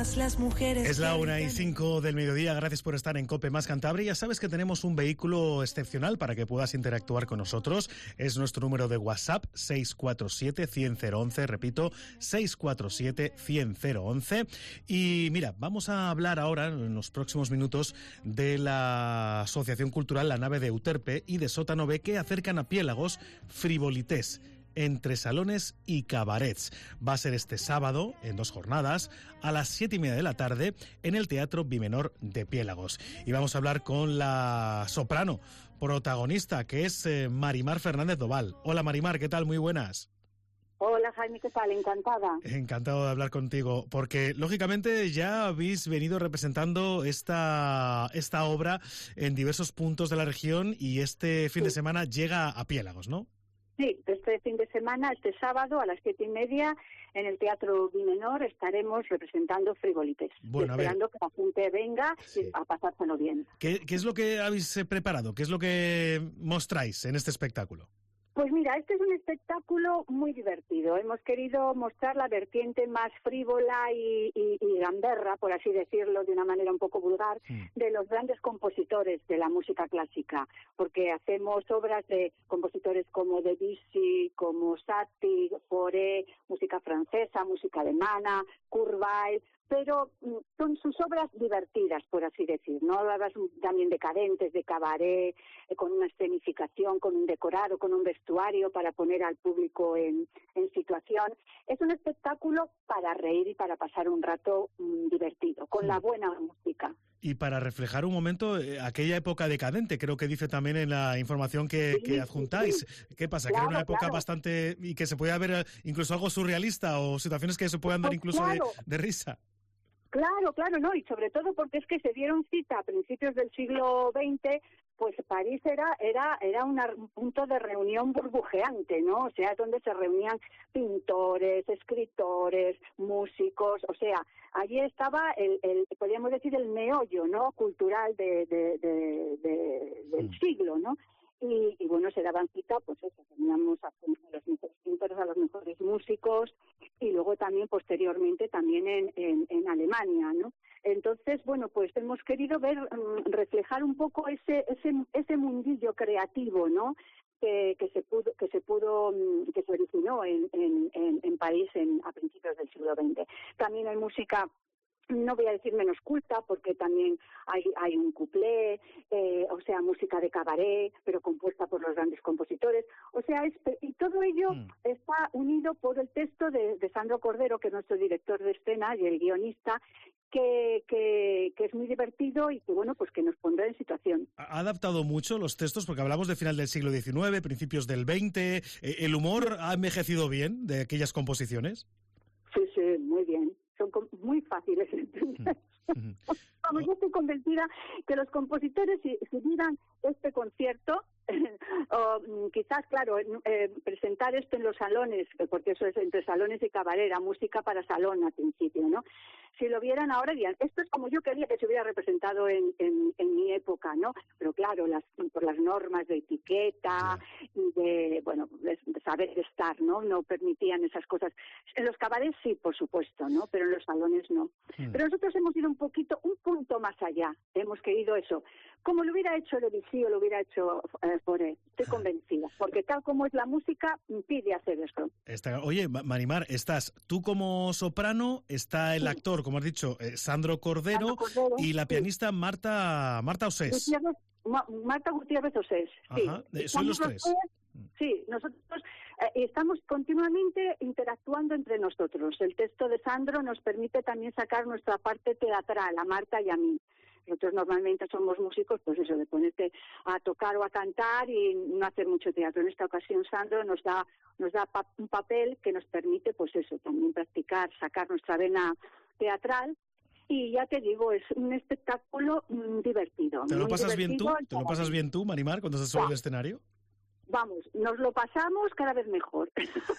todas las mujeres. Es la 1:05 del mediodía, gracias por estar en COPE Más Cantabria. Ya sabes que tenemos un vehículo excepcional para que puedas interactuar con nosotros. Es nuestro número de WhatsApp, 647-100-011, repito, 647-100-011. Y mira, vamos a hablar ahora, en los próximos minutos, de la Asociación Cultural La Nave de Euterpe y de Sótano B, que acercan a Piélagos Frivolités, entre salones y cabarets. Va a ser este sábado, en 2 jornadas, a las 7:30 de la tarde, en el Teatro Bimenor de Piélagos. Y vamos a hablar con la soprano protagonista, que es Marimar Fernández Doval. Hola Marimar, ¿qué tal? Muy buenas. Hola Jaime, ¿qué tal? Encantada. Encantado de hablar contigo, porque lógicamente ya habéis venido representando esta obra en diversos puntos de la región y este fin de semana llega a Piélagos, ¿no? Sí, este fin de semana, este sábado a las 7:30, en el Teatro Bimenor estaremos representando Frivolités. Bueno, esperando que la gente venga a pasárselo bien. ¿Qué es lo que habéis preparado? ¿Qué es lo que mostráis en este espectáculo? Pues mira, este es un espectáculo muy divertido. Hemos querido mostrar la vertiente más frívola y gamberra, por así decirlo, de una manera un poco vulgar, de los grandes compositores de la música clásica, porque hacemos obras de compositores como Debussy, como Satie, Fauré, música francesa, música alemana, Kurt Weill, pero son sus obras divertidas, por así decir, ¿no? Obras también decadentes, de cabaret, con una escenificación, con un decorado, con un vestuario para poner al público en situación. Es un espectáculo para reír y para pasar un rato divertido, con la buena música. Y para reflejar un momento, aquella época decadente, creo que dice también en la información que adjuntáis. ¿Qué pasa? Claro, que era una época bastante... y que se podía ver incluso algo surrealista o situaciones que se puedan dar incluso de risa. Claro, no, y sobre todo porque es que se dieron cita a principios del siglo XX, pues París era un punto de reunión burbujeante, ¿no? O sea, donde se reunían pintores, escritores, músicos, o sea, allí estaba podríamos decir, el meollo, ¿no?, cultural del siglo, ¿no? Y bueno, se daban cita, pues eso, teníamos a los mejores pintores, a los mejores músicos, y luego también posteriormente también en Alemania, ¿no? Entonces, bueno, pues hemos querido reflejar un poco ese mundillo creativo, ¿no?, que se originó en París a principios del siglo XX. También hay música, no voy a decir menos culta, porque también hay un cuplé, o sea, música de cabaret, pero compuesta por los grandes compositores. O sea, y todo ello está unido por el texto de Sandro Cordero, que es nuestro director de escena y el guionista, que es muy divertido y que, bueno, pues que nos pondrá en situación. ¿Ha adaptado mucho los textos? Porque hablamos de final del siglo XIX, principios del XX. ¿El humor ha envejecido bien de aquellas composiciones? Sí, muy bien. Son muy fáciles de entender. Vamos, yo estoy convencida que los compositores, si vieran este concierto, o quizás, claro, presentar esto en los salones, porque eso es entre salones y cabaret, música para salón al principio, ¿no? Si lo vieran ahora dirían, esto es como yo quería que se hubiera representado en mi época, ¿no? Pero claro, por las normas de etiqueta y de saber estar, ¿no? No permitían esas cosas. En los cabarets sí, por supuesto, ¿no? Pero en los salones no. Pero nosotros hemos ido un punto más allá. Hemos querido eso. Como lo hubiera hecho Debussy o lo hubiera hecho Fauré, estoy convencida, porque tal como es la música, pide hacer eso. Oye, Marimar, estás tú como soprano, está el actor, como has dicho, Sandro Cordero, y la pianista Marta Osés. Marta Gutiérrez Osés, sí. Son los tres. Sí, nosotros estamos continuamente interactuando entre nosotros. El texto de Sandro nos permite también sacar nuestra parte teatral, a Marta y a mí. Nosotros normalmente somos músicos, pues eso, de ponerte a tocar o a cantar y no hacer mucho teatro. En esta ocasión Sandro nos da un papel que nos permite, pues eso, también practicar, sacar nuestra vena teatral. Y ya te digo, es un espectáculo divertido. ¿Te lo pasas bien tú? ¿Te lo pasas bien tú, Marimar, cuando estás sobre el escenario? Vamos, nos lo pasamos cada vez mejor.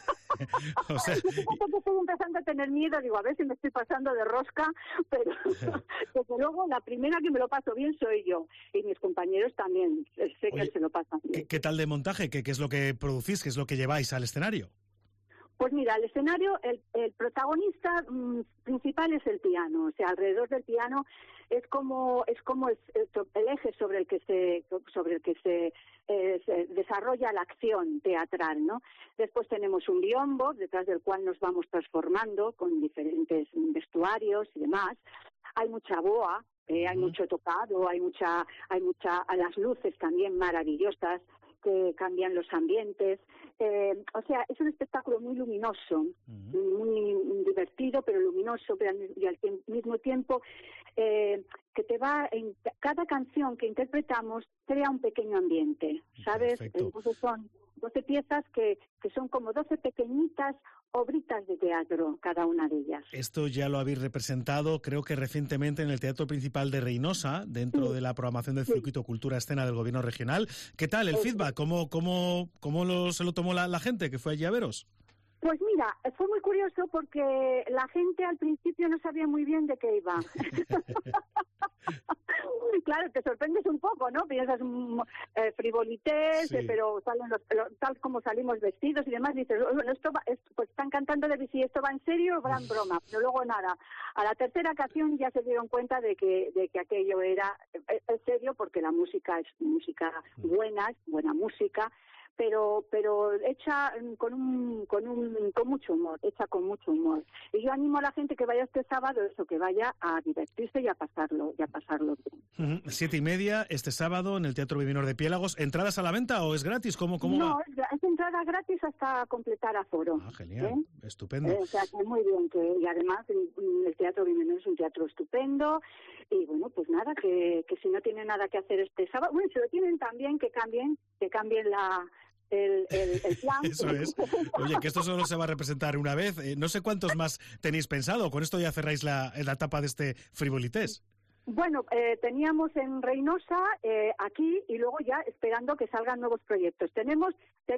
O sea, estoy empezando a tener miedo, digo, a ver si me estoy pasando de rosca, pero desde luego la primera que me lo paso bien soy yo, y mis compañeros también, sé que se lo pasan bien. ¿Qué tal de montaje? ¿Qué es lo que producís? ¿Qué es lo que lleváis al escenario? Pues mira, el escenario, el protagonista principal es el piano, o sea, alrededor del piano es como el eje sobre el que se desarrolla la acción teatral, ¿no? Después tenemos un biombo, detrás del cual nos vamos transformando con diferentes vestuarios y demás. Hay mucha boa, hay mucho tocado, hay mucha las luces también maravillosas que cambian los ambientes. O sea, es un espectáculo muy luminoso, muy divertido, pero luminoso, y al mismo tiempo que te va, en cada canción que interpretamos crea un pequeño ambiente, ¿sabes? Perfecto. Entonces son 12 piezas que son como 12 pequeñitas obritas de teatro, cada una de ellas. Esto ya lo habéis representado, creo que recientemente en el Teatro Principal de Reynosa, dentro de la programación del Circuito Cultura Escena del Gobierno Regional. ¿Qué tal el feedback? ¿Cómo se lo tomó la gente que fue allí a veros? Pues mira, fue muy curioso porque la gente al principio no sabía muy bien de qué iba. Claro, te sorprendes un poco, ¿no? Piensas frivolités, sí, pero tal como salimos vestidos y demás, dices, bueno, pues están cantando de si esto va en serio o va en broma, pero luego nada. A la tercera ocasión ya se dieron cuenta de que aquello era serio, porque la música es música buena, es buena música, pero hecha con mucho humor, Y yo animo a la gente que vaya este sábado, que vaya a divertirse y a pasarlo bien. 7:30 este sábado en el Teatro Viminor de Piélagos. ¿Entradas a la venta o es gratis? ¿Cómo No, va? es entrada gratis hasta completar aforo. Ah, genial, estupendo. O sea, que muy bien, y además el Teatro Viminor es un teatro estupendo, y bueno, pues nada, que si no tienen nada que hacer este sábado, bueno, si lo tienen también, que cambien el plan. Eso es. Oye, que esto solo se va a representar una vez. No sé cuántos más tenéis pensado. Con esto ya cerráis la etapa de este Frivolités. Bueno, teníamos en Reynosa, aquí, y luego ya esperando que salgan nuevos proyectos. Tenemos,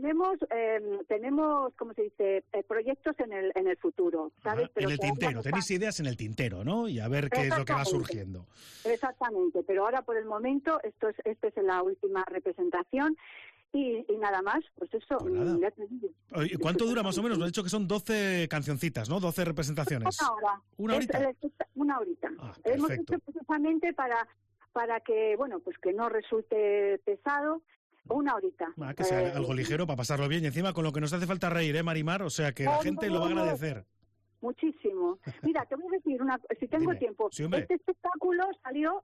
¿cómo se dice? Proyectos en el futuro, ¿sabes? Ajá, en el tintero, tenéis ideas en el tintero, ¿no? Y a ver qué es lo que va surgiendo. Exactamente, pero ahora por el momento esta es la última representación. Y nada más, pues eso. Pues nada. ¿Cuánto dura más o menos? Lo he dicho que son 12 cancioncitas, ¿no? 12 representaciones. Una horita. Una horita. Hemos hecho precisamente para que, bueno, pues que no resulte pesado. Una horita. Que sea algo ligero para pasarlo bien. Y encima con lo que nos hace falta reír, Marimar, o sea que la gente lo va a agradecer. Muchísimo. Mira, te voy a decir si tengo tiempo. Sí, este espectáculo salió,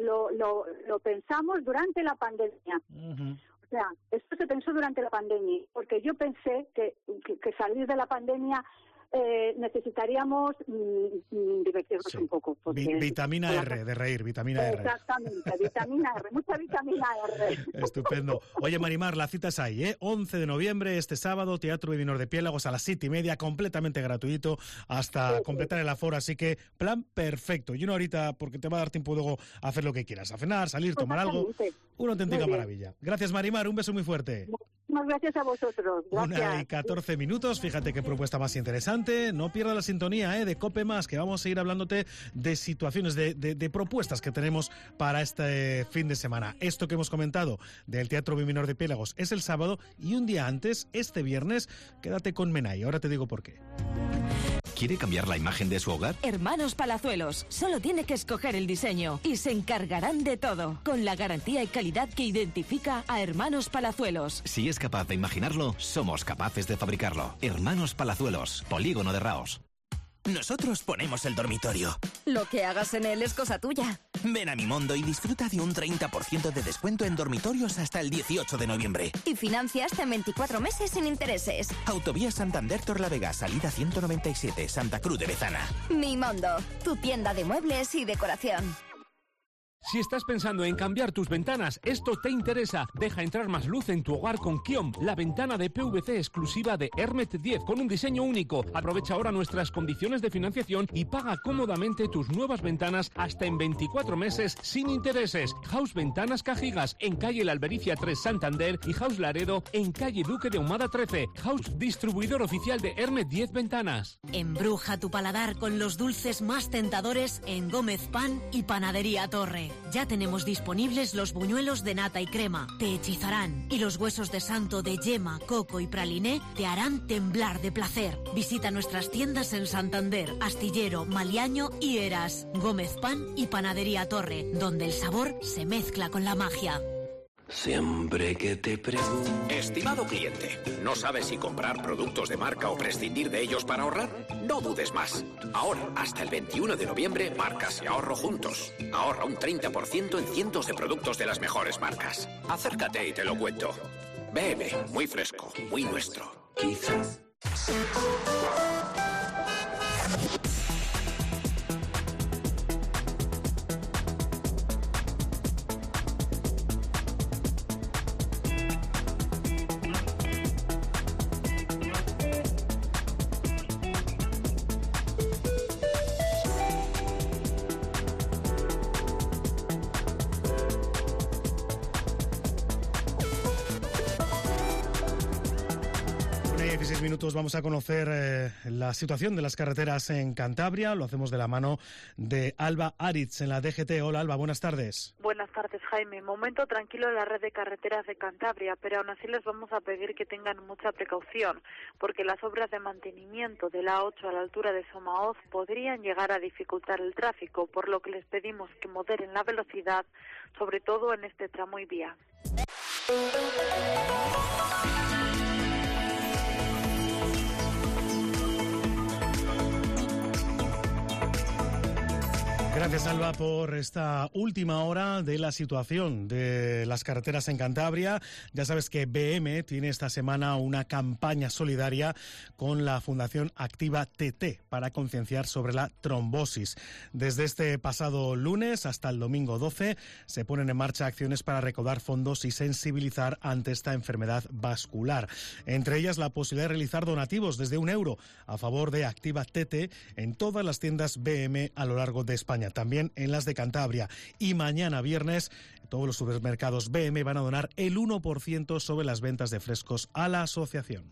lo pensamos durante la pandemia. O sea, esto se pensó durante la pandemia, porque yo pensé que salir de la pandemia necesitaríamos divertirnos un poco. Vitamina R, de reír, vitamina R. Exactamente, vitamina R, mucha vitamina R. Estupendo. Oye, Marimar, la cita es ahí, 11 de noviembre, este sábado, Teatro Viminor de Piélagos a las 7:30, completamente gratuito, hasta completar el aforo, así que plan perfecto. Y una horita, porque te va a dar tiempo luego a hacer lo que quieras, a cenar, salir, tomar algo. Una auténtica maravilla. Gracias, Marimar, un beso muy fuerte. Muchas gracias a vosotros. Gracias. 1:14, fíjate qué propuesta más interesante. No pierdas la sintonía de COPE+, que vamos a ir hablándote de situaciones, de propuestas que tenemos para este fin de semana. Esto que hemos comentado del Teatro Viminor de Piélagos es el sábado, y un día antes, este viernes, quédate con Menai. Ahora te digo por qué. ¿Quiere cambiar la imagen de su hogar? Hermanos Palazuelos. Solo tiene que escoger el diseño y se encargarán de todo, con la garantía y calidad que identifica a Hermanos Palazuelos. Si es capaz de imaginarlo, somos capaces de fabricarlo. Hermanos Palazuelos, Polígono de Raos. Nosotros ponemos el dormitorio. Lo que hagas en él es cosa tuya. Ven a Mimondo y disfruta de un 30% de descuento en dormitorios hasta el 18 de noviembre. Y financia hasta en 24 meses sin intereses. Autovía Santander Torlavega, salida 197, Santa Cruz de Bezana. Mimondo, tu tienda de muebles y decoración. Si estás pensando en cambiar tus ventanas, esto te interesa. Deja entrar más luz en tu hogar con Kiom, la ventana de PVC exclusiva de Hermet 10 con un diseño único. Aprovecha ahora nuestras condiciones de financiación y paga cómodamente tus nuevas ventanas hasta en 24 meses sin intereses. House Ventanas Cajigas en calle La Albericia 3 Santander y House Laredo en calle Duque de Ahumada 13. House distribuidor oficial de Hermet 10 Ventanas. Embruja tu paladar con los dulces más tentadores en Gómez Pan y Panadería Torre. Ya tenemos disponibles los buñuelos de nata y crema. Te hechizarán. Y los huesos de santo de yema, coco y praliné te harán temblar de placer. Visita nuestras tiendas en Santander, Astillero, Maliaño y Eras, Gómez Pan y Panadería Torre, donde el sabor se mezcla con la magia. Siempre que te pregunto... Estimado cliente, ¿no sabes si comprar productos de marca o prescindir de ellos para ahorrar? No dudes más. Ahora, hasta el 21 de noviembre, marcas y ahorro juntos. Ahorra un 30% en cientos de productos de las mejores marcas. Acércate y te lo cuento. BM, muy fresco, muy nuestro. Quizás... Minutos vamos a conocer la situación de las carreteras en Cantabria. Lo hacemos de la mano de Alba Aritz en la DGT. Hola Alba, buenas tardes. Buenas tardes, Jaime. Momento tranquilo en la red de carreteras de Cantabria, pero aún así les vamos a pedir que tengan mucha precaución, porque las obras de mantenimiento de la A8 a la altura de Somaoz podrían llegar a dificultar el tráfico, por lo que les pedimos que moderen la velocidad, sobre todo en este tramo y vía. Gracias, Alba, por esta última hora de la situación de las carreteras en Cantabria. Ya sabes que BM tiene esta semana una campaña solidaria con la Fundación Activa TT para concienciar sobre la trombosis. Desde este pasado lunes hasta el domingo 12 se ponen en marcha acciones para recaudar fondos y sensibilizar ante esta enfermedad vascular. Entre ellas, la posibilidad de realizar donativos desde €1 a favor de Activa TT en todas las tiendas BM a lo largo de España, también en las de Cantabria. Y mañana viernes todos los supermercados BM van a donar el 1% sobre las ventas de frescos a la asociación.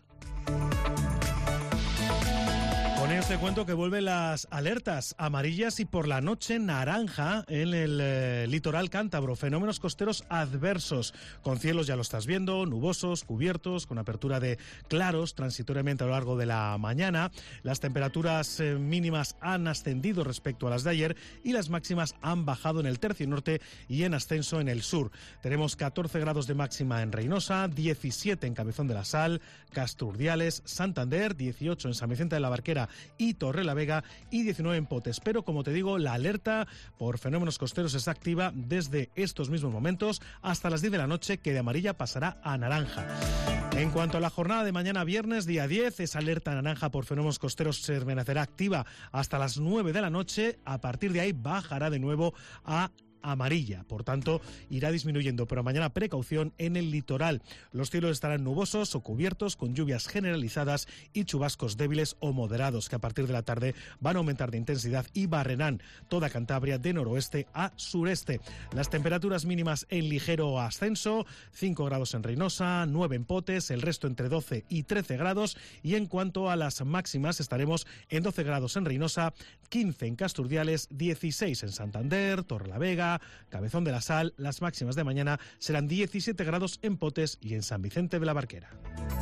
Con ello te cuento que vuelven las alertas amarillas y por la noche naranja en el litoral cántabro. Fenómenos costeros adversos, con cielos, ya lo estás viendo, nubosos, cubiertos, con apertura de claros transitoriamente a lo largo de la mañana. Las temperaturas mínimas han ascendido respecto a las de ayer y las máximas han bajado en el tercio norte y en ascenso en el sur. Tenemos 14 grados de máxima en Reynosa, 17 en Cabezón de la Sal, Casturdiales, Santander, 18 en San Vicente de la Barquera y Torrelavega y 19 en Potes. Pero como te digo, la alerta por fenómenos costeros está activa desde estos mismos momentos hasta las 10 de la noche, que de amarilla pasará a naranja. En cuanto a la jornada de mañana viernes, día 10, esa alerta naranja por fenómenos costeros se permanecerá activa hasta las 9 de la noche. A partir de ahí bajará de nuevo a amarilla, por tanto irá disminuyendo, pero mañana precaución en el litoral. Los cielos estarán nubosos o cubiertos con lluvias generalizadas y chubascos débiles o moderados que a partir de la tarde van a aumentar de intensidad y barrerán toda Cantabria de noroeste a sureste. Las temperaturas mínimas en ligero ascenso, 5 grados en Reynosa, 9 en Potes, el resto entre 12 y 13 grados, y en cuanto a las máximas estaremos en 12 grados en Reynosa, 15 en Casturdiales, 16 en Santander, Torrelavega, Cabezón de la Sal. Las máximas de mañana serán 17 grados en Potes y en San Vicente de la Barquera.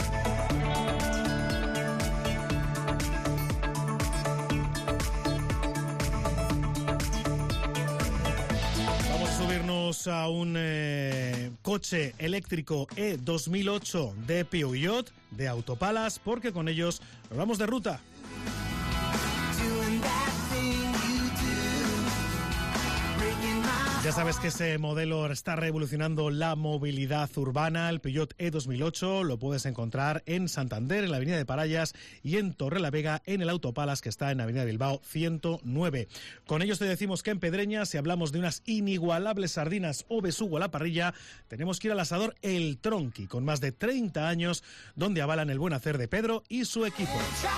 Vamos a subirnos a un coche eléctrico E2008 de Peugeot, de Autopalas, porque con ellos nos vamos de ruta. Ya sabes que ese modelo está revolucionando la movilidad urbana. El Peugeot E2008 lo puedes encontrar en Santander, en la avenida de Parayas, y en Torrelavega, en el Autopalas, que está en avenida Bilbao 109. Con ellos te decimos que en Pedreña, si hablamos de unas inigualables sardinas o besugo a la parrilla, tenemos que ir al asador El Tronqui, con más de 30 años, donde avalan el buen hacer de Pedro y su equipo.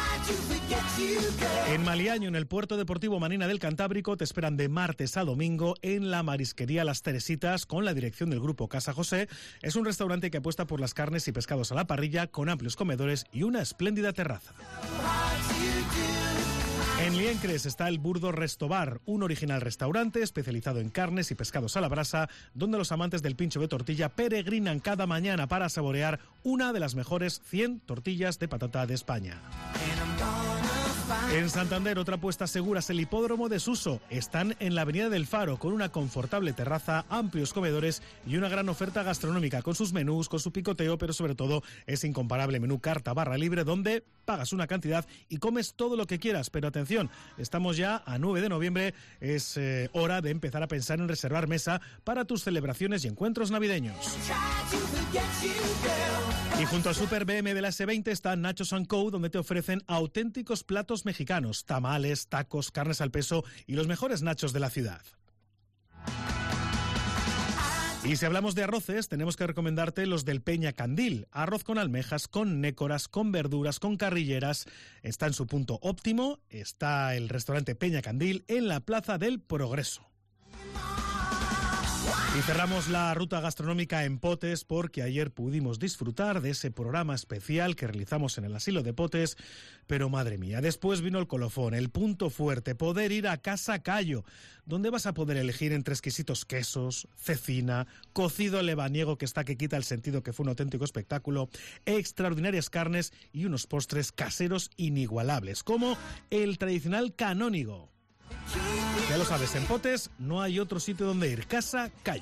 En Maliaño, en el Puerto Deportivo Marina del Cantábrico, te esperan de martes a domingo en la marisquería Las Teresitas, con la dirección del Grupo Casa José. Es un restaurante que apuesta por las carnes y pescados a la parrilla, con amplios comedores y una espléndida terraza. En Liencres está el Burdo Restobar, un original restaurante especializado en carnes y pescados a la brasa, donde los amantes del pincho de tortilla peregrinan cada mañana para saborear una de las mejores 100 tortillas de patata de España. En Santander, otra apuesta segura es el hipódromo de Suso. Están en la avenida del Faro, con una confortable terraza, amplios comedores y una gran oferta gastronómica, con sus menús, con su picoteo, pero sobre todo ese incomparable menú carta barra libre, donde pagas una cantidad y comes todo lo que quieras. Pero atención, estamos ya a 9 de noviembre, es hora de empezar a pensar en reservar mesa para tus celebraciones y encuentros navideños. Y junto al Super BM de la S20 está Nachos & Co, donde te ofrecen auténticos platos mexicanos, tamales, tacos, carnes al peso y los mejores nachos de la ciudad. Y si hablamos de arroces, tenemos que recomendarte los del Peña Candil. Arroz con almejas, con nécoras, con verduras, con carrilleras. Está en su punto óptimo. Está el restaurante Peña Candil en la Plaza del Progreso. Y cerramos la ruta gastronómica en Potes porque ayer pudimos disfrutar de ese programa especial que realizamos en el Asilo de Potes, pero madre mía, después vino el colofón, el punto fuerte, poder ir a Casa Callo, donde vas a poder elegir entre exquisitos quesos, cecina, cocido lebaniego que está que quita el sentido, que fue un auténtico espectáculo, extraordinarias carnes y unos postres caseros inigualables, como el tradicional canónigo. Ya lo sabes, en Potes no hay otro sitio donde ir. Casa Callo.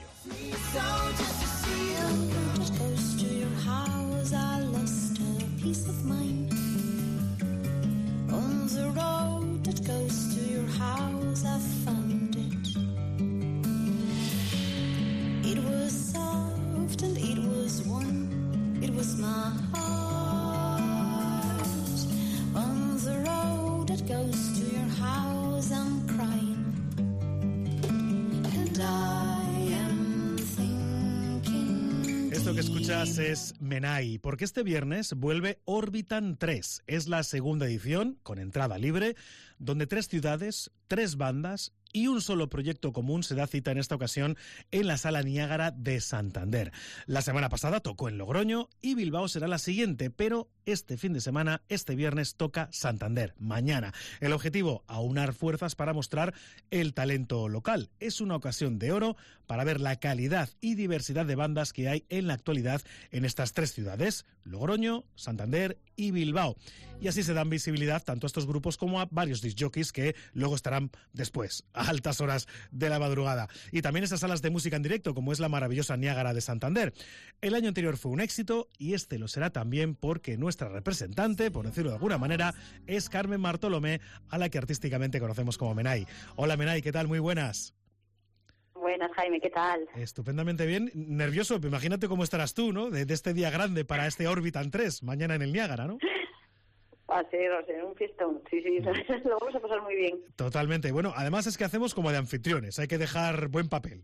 Esto que escuchas es Menai, porque este viernes vuelve Orbitan 3. Es la segunda edición, con entrada libre, donde 3 ciudades, 3 bandas y un solo proyecto común se da cita en esta ocasión en la Sala Niágara de Santander. La semana pasada tocó en Logroño y Bilbao será la siguiente, pero este fin de semana, este viernes, toca Santander, mañana. El objetivo, aunar fuerzas para mostrar el talento local. Es una ocasión de oro para ver la calidad y diversidad de bandas que hay en la actualidad en estas 3 ciudades, Logroño, Santander y Bilbao. Y así se dan visibilidad tanto a estos grupos como a varios discjockeys que luego estarán después, a altas horas de la madrugada. Y también esas salas de música en directo, como es la maravillosa Niágara de Santander. El año anterior fue un éxito y este lo será también porque nuestra representante, por decirlo de alguna manera, es Carmen Martolomé, a la que artísticamente conocemos como Menai. Hola Menai, ¿qué tal? Muy buenas. Buenas, Jaime, ¿qué tal? Estupendamente bien. Nervioso, imagínate cómo estarás tú, ¿no? De este día grande para este Orbitan 3, mañana en el Niágara, ¿no? Va a ser un fiestón, sí, lo vamos a pasar muy bien. Totalmente. Bueno, además es que hacemos como de anfitriones, hay que dejar buen papel.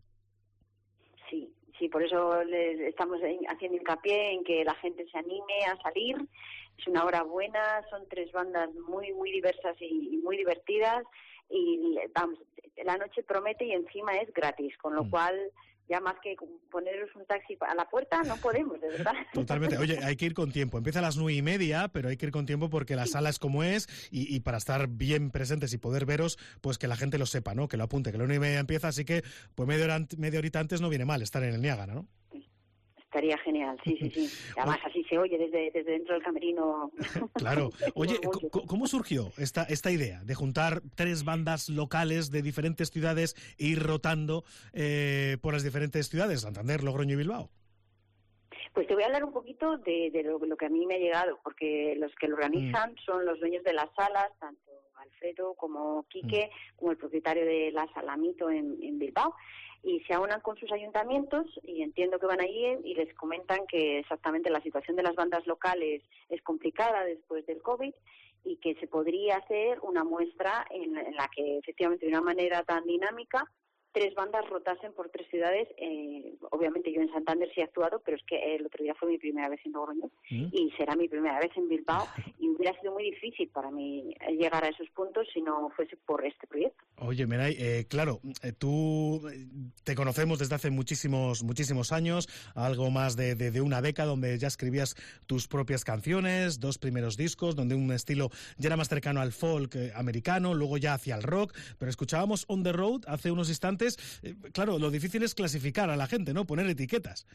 Sí, por eso estamos haciendo hincapié en que la gente se anime a salir. Es una hora buena, son 3 bandas muy diversas y muy divertidas. Y vamos, la noche promete y encima es gratis, con lo cual ya más que poneros un taxi a la puerta no podemos, de verdad. Totalmente. Oye, hay que ir con tiempo. Empieza a las 9:30, pero hay que ir con tiempo porque la sala es como es y para estar bien presentes y poder veros, pues que la gente lo sepa, ¿no? Que lo apunte, que la 9:30 empieza, así que pues media horita antes no viene mal estar en el Niágara, ¿no? Estaría genial, sí. Además, así se oye desde dentro del camerino. Claro. Oye, ¿cómo surgió esta idea de juntar 3 bandas locales de diferentes ciudades e ir rotando por las diferentes ciudades, Santander, Logroño y Bilbao? Pues te voy a hablar un poquito de lo que a mí me ha llegado, porque los que lo organizan son los dueños de las salas, tanto Alfredo como Quique, como el propietario de la Sala Mito en Bilbao, y se aunan con sus ayuntamientos y entiendo que van allí y les comentan que exactamente la situación de las bandas locales es complicada después del COVID y que se podría hacer una muestra en la que efectivamente de una manera tan dinámica 3 bandas rotasen por 3 ciudades. Obviamente yo en Santander sí he actuado, pero es que el otro día fue mi primera vez en Logroño y será mi primera vez en Bilbao, y hubiera sido muy difícil para mí llegar a esos puntos si no fuese por este proyecto. Oye, Menai, claro, tú te conocemos desde hace muchísimos años, algo más de una década, donde ya escribías tus propias canciones, 2 primeros discos, donde un estilo ya era más cercano al folk americano, luego ya hacia el rock, pero escuchábamos On the Road hace unos instantes. Claro, lo difícil es clasificar a la gente, ¿no? Poner etiquetas.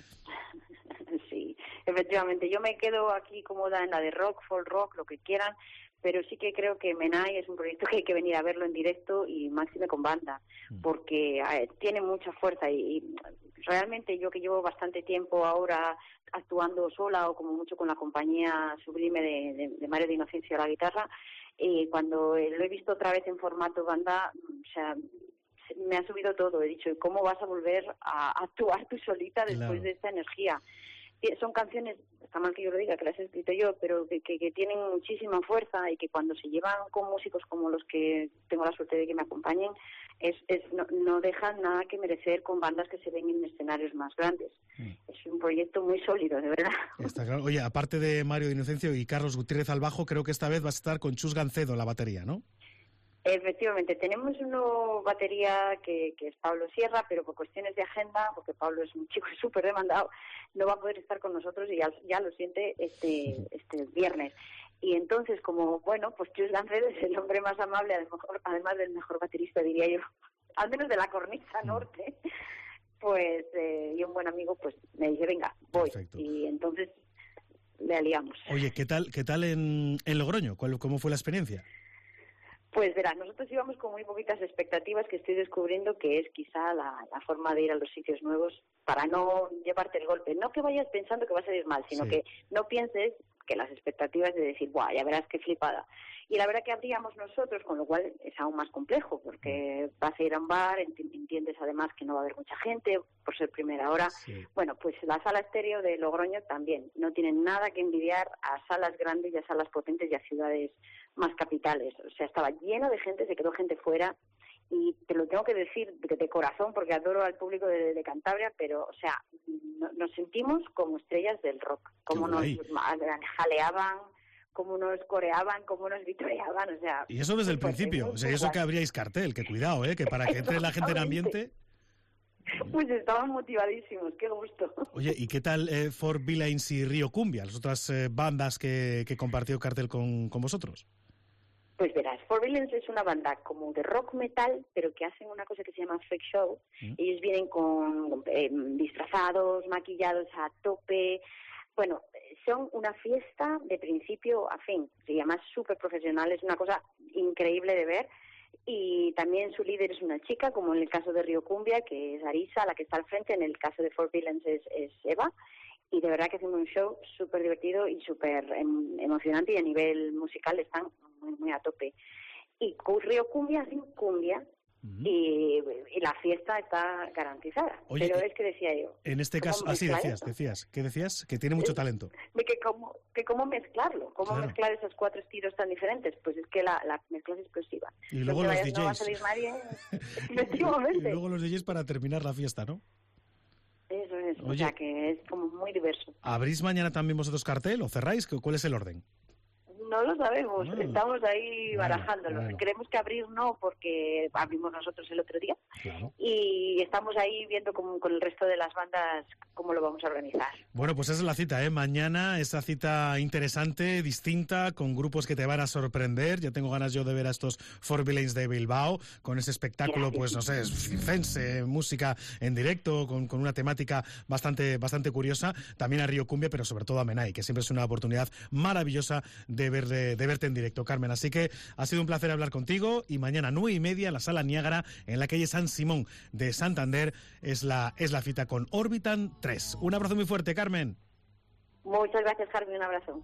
Sí, efectivamente. Yo me quedo aquí cómoda en la de rock, folk rock, lo que quieran, pero sí que creo que Menai es un proyecto que hay que venir a verlo en directo y máxime con banda, porque tiene mucha fuerza y realmente yo que llevo bastante tiempo ahora actuando sola o como mucho con la compañía sublime de Mario de Inocencio a la guitarra, cuando lo he visto otra vez en formato banda, o sea, me ha subido todo. He dicho, ¿cómo vas a volver a actuar tú solita después de esta energía? Son canciones, está mal que yo lo diga, que las he escrito yo, pero que tienen muchísima fuerza y que cuando se llevan con músicos como los que tengo la suerte de que me acompañen, no dejan nada que merecer con bandas que se ven en escenarios más grandes. Es un proyecto muy sólido, de verdad. Está claro. Oye, aparte de Mario de Inocencio y Carlos Gutiérrez al bajo, creo que esta vez vas a estar con Chus Gancedo en la batería, ¿no? Efectivamente, tenemos una batería que es Pablo Sierra, pero por cuestiones de agenda, porque Pablo es un chico súper demandado, no va a poder estar con nosotros y ya lo siente este viernes. Y entonces, como, bueno, pues Chus Gancedo es el hombre más amable, además del mejor baterista, diría yo, al menos de la cornisa norte, pues, y un buen amigo, pues me dice, venga, voy. Perfecto. Y entonces le aliamos. Oye, ¿qué tal en Logroño? ¿Cómo fue la experiencia? Pues verás, nosotros íbamos con muy poquitas expectativas, que estoy descubriendo que es quizá la forma de ir a los sitios nuevos para no llevarte el golpe. No que vayas pensando que va a salir mal, sino que no pienses que las expectativas de decir, ¡buah, ya verás qué flipada! Y la verdad que abríamos nosotros, con lo cual es aún más complejo, porque vas a ir a un bar, entiendes además que no va a haber mucha gente, por ser primera hora. Sí. Bueno, pues la sala estéreo de Logroño también no tiene nada que envidiar a salas grandes y a salas potentes y a ciudades más capitales. O sea, estaba lleno de gente, se quedó gente fuera, y te lo tengo que decir de corazón, porque adoro al público de Cantabria, pero, o sea, nos sentimos como estrellas del rock, como nos jaleaban, cómo nos coreaban, cómo nos vitoreaban, o sea... Y eso desde el principio, o sea, eso que abríais cartel, que cuidado, que para que entre la gente en ambiente... Pues estaban motivadísimos, qué gusto. Oye, ¿y qué tal Four Villains y Río Cumbia, las otras bandas que compartió cartel con vosotros? Pues verás, Four Villains es una banda como de rock metal, pero que hacen una cosa que se llama freak show. Ellos vienen con disfrazados, maquillados a tope. Bueno, son una fiesta de principio a fin. Se llama súper profesional, es una cosa increíble de ver. Y también su líder es una chica, como en el caso de Río Cumbia, que es Arisa, la que está al frente. En el caso de Four Villains es Eva. Y de verdad que hacen un show súper divertido y súper emocionante, y a nivel musical están muy, muy a tope. Y con Río Cumbia hacen cumbia, y la fiesta está garantizada. Oye, pero es que decía yo... En este caso, así decías, ¿qué decías? Que tiene mucho talento. Que cómo mezclarlo, mezclar esos 4 estilos tan diferentes, pues es que la mezcla es explosiva. Y luego los DJs. No va a salir nadie, efectivamente. Y luego los DJs para terminar la fiesta, ¿no? Eso es, oye, o sea que es como muy diverso. ¿Abrís mañana también vosotros cartel o cerráis? ¿Cuál es el orden? No lo sabemos, estamos ahí barajándolo. Bueno. Creemos que abrir no, porque abrimos nosotros el otro día. Claro. Y estamos ahí viendo con el resto de las bandas cómo lo vamos a organizar. Bueno, pues esa es la cita, Mañana, esa cita interesante, distinta, con grupos que te van a sorprender. Ya tengo ganas yo de ver a estos Four Villains de Bilbao, con ese espectáculo, pues no sé, circense, música en directo, con una temática bastante curiosa. También a Río Cumbia, pero sobre todo a Menai, que siempre es una oportunidad maravillosa de verte en directo, Carmen. Así que ha sido un placer hablar contigo, y mañana 9:30 en la Sala Niágara, en la calle San Simón de Santander, es la cita con Orbitan 3. Un abrazo muy fuerte, Carmen. Muchas gracias, Carmen. Un abrazo.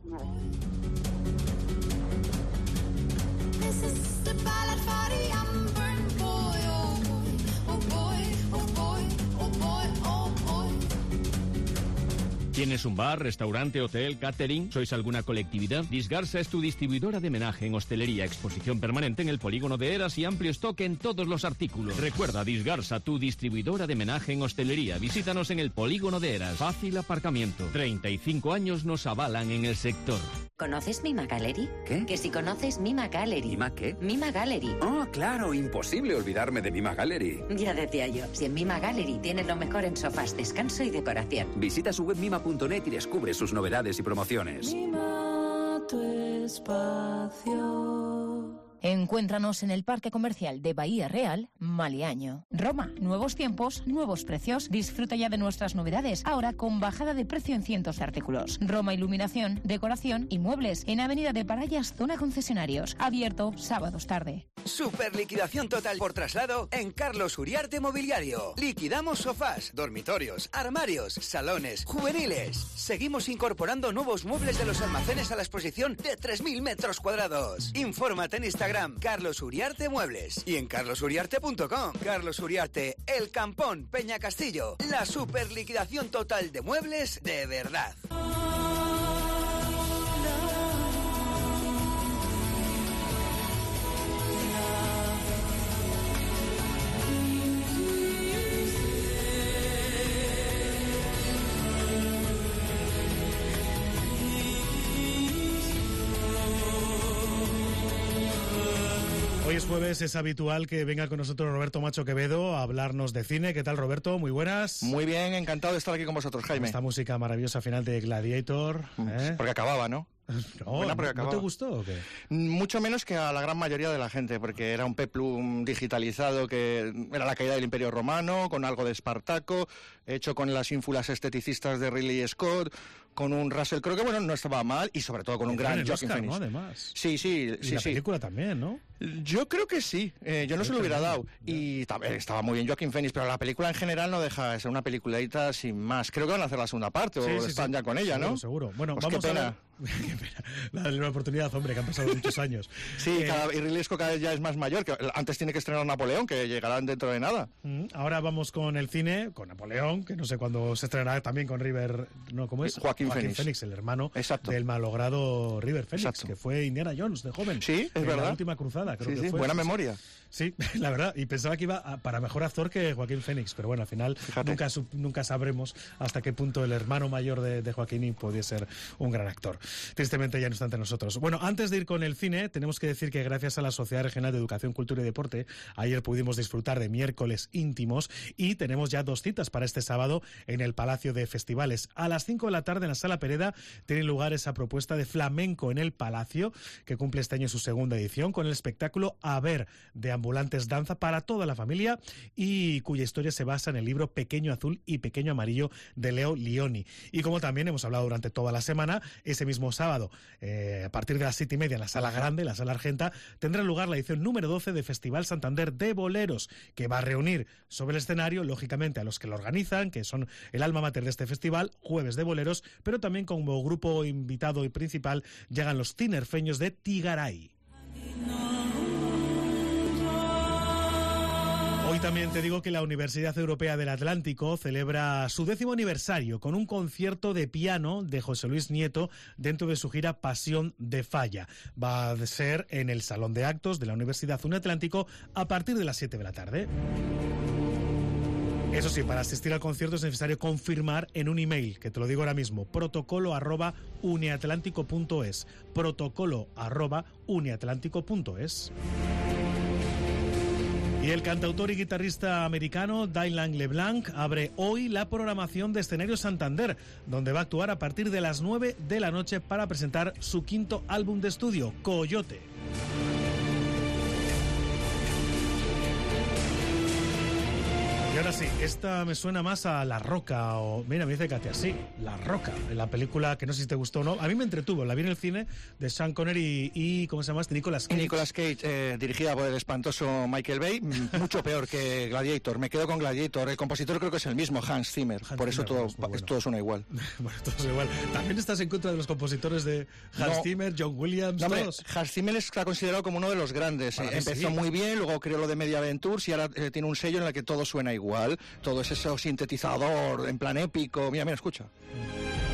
¿Tienes un bar, restaurante, hotel, catering? ¿Sois alguna colectividad? Disgarsa es tu distribuidora de menaje en hostelería, exposición permanente en el polígono de Eras y amplio stock en todos los artículos. Recuerda, Disgarsa, tu distribuidora de menaje en hostelería. Visítanos en el polígono de Eras. Fácil aparcamiento. 35 años nos avalan en el sector. ¿Conoces Mima Gallery? ¿Qué? Que si conoces Mima Gallery. ¿Mima qué? Mima Gallery. Oh, claro, imposible olvidarme de Mima Gallery. Ya decía yo, si en Mima Gallery tienes lo mejor en sofás, descanso y decoración. Visita su web mima.net y descubre sus novedades y promociones. Mima tu espacio. Encuéntranos en el Parque Comercial de Bahía Real, Maliaño. Roma, nuevos tiempos, nuevos precios. Disfruta ya de nuestras novedades, ahora con bajada de precio en cientos de artículos. Roma Iluminación, Decoración y Muebles, en Avenida de Parallas, zona concesionarios. Abierto sábados tarde. Super liquidación total por traslado en Carlos Uriarte Mobiliario. Liquidamos sofás, dormitorios, armarios, salones, juveniles. Seguimos incorporando nuevos muebles de los almacenes a la exposición de 3.000 metros cuadrados. Infórmate en Instagram Carlos Uriarte Muebles y en carlosuriarte.com. Carlos Uriarte, El Campón, Peña Castillo. La super liquidación total de muebles de verdad. Hoy es jueves, es habitual que venga con nosotros Roberto Macho Quevedo a hablarnos de cine. ¿Qué tal, Roberto? Muy buenas. Muy bien, encantado de estar aquí con vosotros, Jaime. Esta música maravillosa final de Gladiator. Porque acababa, ¿no? ¿No te gustó o qué? Mucho menos que a la gran mayoría de la gente, porque era un peplum digitalizado que era la caída del Imperio Romano, con algo de Espartaco, hecho con las ínfulas esteticistas de Ridley Scott, con un Russell Crowe que, bueno, no estaba mal, y sobre todo con un gran Joaquin Phoenix. ¿No? Además. Sí. Y la película también, ¿no? Yo creo que sí, yo no se lo hubiera dado. Y también estaba muy bien Joaquin Phoenix, pero la película en general no deja de ser una peliculadita sin más. Creo que van a hacer la segunda parte, o están ya con ella, ¿no? Seguro. Bueno, pues vamos qué pena. a ver. Darle una oportunidad, hombre, que han pasado muchos años. Sí, y Ridley Scott cada vez ya es más mayor, que antes tiene que estrenar Napoleón, que llegarán dentro de nada. Ahora vamos con el cine, con Napoleón, que no sé cuándo se estrenará, también con ¿cómo es? Joaquín Phoenix, el hermano del malogrado River Phoenix, que fue Indiana Jones de joven. Sí, es verdad. La última cruzada, creo que fue. Buena memoria. Sí, la verdad, y pensaba que iba para mejor actor que Joaquín Phoenix, pero bueno, al final nunca sabremos hasta qué punto el hermano mayor de Joaquín podía ser un gran actor. Tristemente ya no está entre nosotros. Bueno, antes de ir con el cine, tenemos que decir que gracias a la Sociedad Regional de Educación, Cultura y Deporte, ayer pudimos disfrutar de miércoles íntimos y tenemos ya 2 citas para este sábado en el Palacio de Festivales. A las 5 de la tarde en la Sala Pereda tiene lugar esa propuesta de flamenco en el Palacio, que cumple este año su segunda edición, con el espectáculo A Ver, de Ambulantes Danza para toda la familia, y cuya historia se basa en el libro Pequeño Azul y Pequeño Amarillo de Leo Lionni. Y como también hemos hablado durante toda la semana, ese mismo sábado, a partir de las 7:30 en la Sala Grande, la Sala Argenta, tendrá lugar la edición número 12 de Festival Santander de Boleros, que va a reunir sobre el escenario, lógicamente, a los que lo organizan, que son el alma mater de este festival, Jueves de Boleros, pero también como grupo invitado y principal llegan los tinerfeños de Tigaray. Hoy también te digo que la Universidad Europea del Atlántico celebra su 10º aniversario con un concierto de piano de José Luis Nieto dentro de su gira Pasión de Falla. Va a ser en el Salón de Actos de la Universidad Atlántico a partir de las 7 de la tarde. Eso sí, para asistir al concierto es necesario confirmar en un email, que te lo digo ahora mismo, protocolo@uniatlántico.es, protocolo@uniatlántico.es. Y el cantautor y guitarrista americano Dylan LeBlanc abre hoy la programación de Escenario Santander, donde va a actuar a partir de las 9 de la noche para presentar su 5º álbum de estudio, Coyote. Y ahora sí, esta me suena más a La Roca, o mira, me dice Katia, sí, La Roca, la película que no sé si te gustó o no, a mí me entretuvo, la vi en el cine, de Sean Connery y ¿cómo se llama? Nicolas Cage. Nicolas Cage, dirigida por el espantoso Michael Bay, mucho peor que Gladiator, me quedo con Gladiator, el compositor creo que es el mismo, Hans Zimmer, por eso todo suena igual. Bueno, todo suena igual. ¿También estás en contra de los compositores de Hans Zimmer, John Williams, todos? Hans Zimmer está considerado como uno de los grandes, empezó muy bien, luego creó lo de Media Ventures y ahora tiene un sello en el que todo suena igual, todo es ese sintetizador en plan épico. Mira, escucha.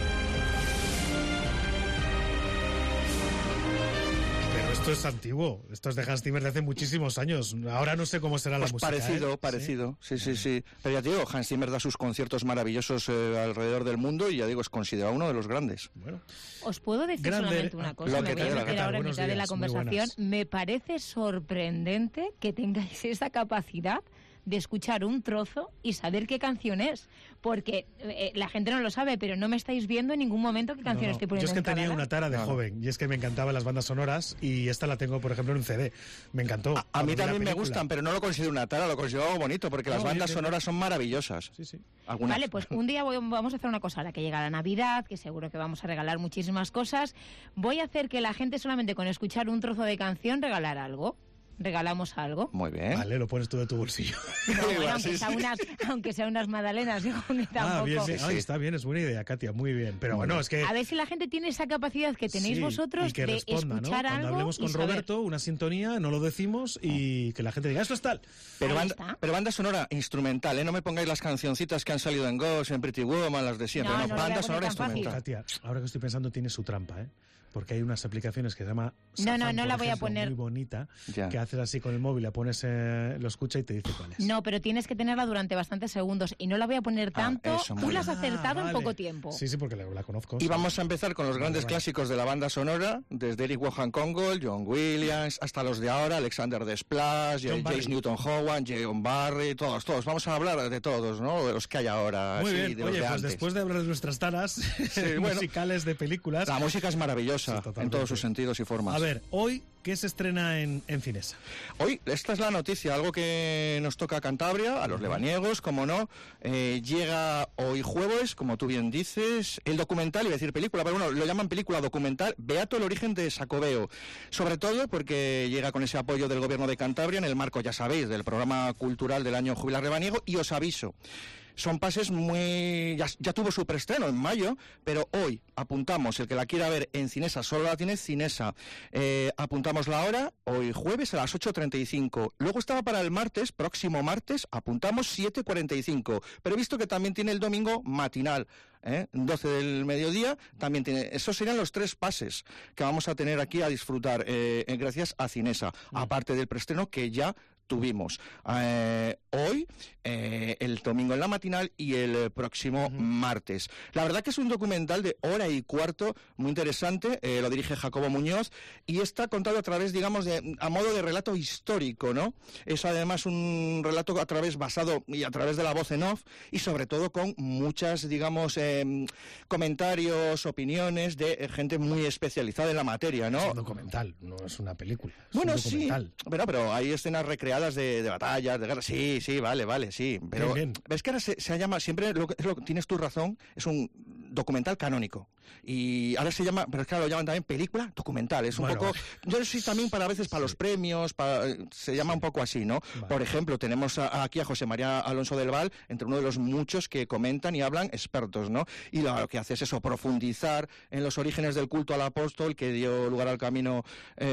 Esto es antiguo, esto es de Hans Zimmer de hace muchísimos años. Ahora no sé cómo será la música. Parecido, sí. Pero ya te digo, Hans Zimmer da sus conciertos maravillosos alrededor del mundo y ya digo, es considerado uno de los grandes. Bueno. Os puedo decir solamente una cosa, me voy a meter ahora en mitad de la conversación. Me parece sorprendente que tengáis esa capacidad de escuchar un trozo y saber qué canción es, porque la gente no lo sabe, pero no me estáis viendo en ningún momento qué canción estoy poniendo. Yo es que tenía una tara de joven y es que me encantaban las bandas sonoras y esta la tengo, por ejemplo, en un CD. Me encantó. A mí también me gustan, pero no lo considero una tara, lo considero algo bonito, porque las bandas sonoras son maravillosas. Sí. Algunas. Vale, pues un día vamos a hacer una cosa, ahora que llega la Navidad, que seguro que vamos a regalar muchísimas cosas. Voy a hacer que la gente solamente con escuchar un trozo de canción regalar algo. Regalamos algo. Muy bien. Vale, lo pones tú de tu bolsillo. No, bueno, aunque sea unas magdalenas, digo que tampoco. Bien, está bien, es buena idea, Katia, muy bien. Pero bueno, es que... A ver si la gente tiene esa capacidad que tenéis vosotros que de responda, escuchar algo. Cuando hablemos con Roberto, una sintonía, no lo decimos y que la gente diga, esto es tal. Pero banda sonora instrumental, ¿eh? No me pongáis las cancioncitas que han salido en Ghost, en Pretty Woman, las de siempre. No, banda sonora instrumental. Katia, ahora que estoy pensando, tiene su trampa, ¿eh? Porque hay unas aplicaciones que se llama Shazam, no la voy a poner. Muy bonita, que haces así con el móvil, la pones, lo escucha y te dice cuál es. No, pero tienes que tenerla durante bastantes segundos y no la voy a poner tanto. Tú la has acertado en poco tiempo. Sí, porque la conozco. Y vamos a empezar con los grandes clásicos de la banda sonora, desde Eric Vaughan Congold, John Williams, hasta los de ahora, Alexander Desplat, James Newton Howard, John Barry, todos. Vamos a hablar de todos, ¿no? De los que hay ahora. Muy sí, bien, de los de pues antes. después de hablar de nuestras taras musicales de películas... La música es maravillosa, en todos sus sentidos y formas. A ver, hoy, ¿qué se estrena en Cinesa? Hoy, esta es la noticia, algo que nos toca a Cantabria, a los lebaniegos, como no. Llega hoy jueves, como tú bien dices, el documental, iba a decir película, pero bueno, lo llaman película documental, Beato el origen de Xacobeo. Sobre todo porque llega con ese apoyo del gobierno de Cantabria en el marco, ya sabéis, del programa cultural del año jubilar lebaniego, y os aviso, son pases muy... Ya tuvo su preestreno en mayo, pero hoy apuntamos, el que la quiera ver en Cinesa, solo la tiene Cinesa. Apuntamos la hora, hoy jueves a las 8:35. Luego estaba para el martes, próximo martes, apuntamos 7:45. Pero he visto que también tiene el domingo matinal. 12 del mediodía, también tiene. Esos serían los 3 pases que vamos a tener aquí a disfrutar, gracias a Cinesa, aparte del preestreno que ya tuvimos hoy, el domingo en la matinal y el próximo martes. La verdad que es un documental de 1:15, muy interesante, lo dirige Jacobo Muñoz y está contado a través, digamos, a modo de relato histórico, ¿no? Es además un relato basado y a través de la voz en off y sobre todo con muchas, digamos, comentarios, opiniones de gente muy especializada en la materia, ¿no? Es un documental, no es una película. Bueno, sí, pero hay escenas recreadas de batallas, de guerras, sí, vale, sí, pero bien. ves que ahora se llama, siempre tienes tu razón, es un documental canónico, y ahora se llama, pero es que ahora lo llaman también película documental, es un poco, yo sí también para veces para los premios, se llama un poco así, ¿no? Vale. Por ejemplo, tenemos aquí a José María Alonso del Val, entre uno de los muchos que comentan y hablan expertos, ¿no? Y lo que hace es eso, profundizar en los orígenes del culto al apóstol que dio lugar al camino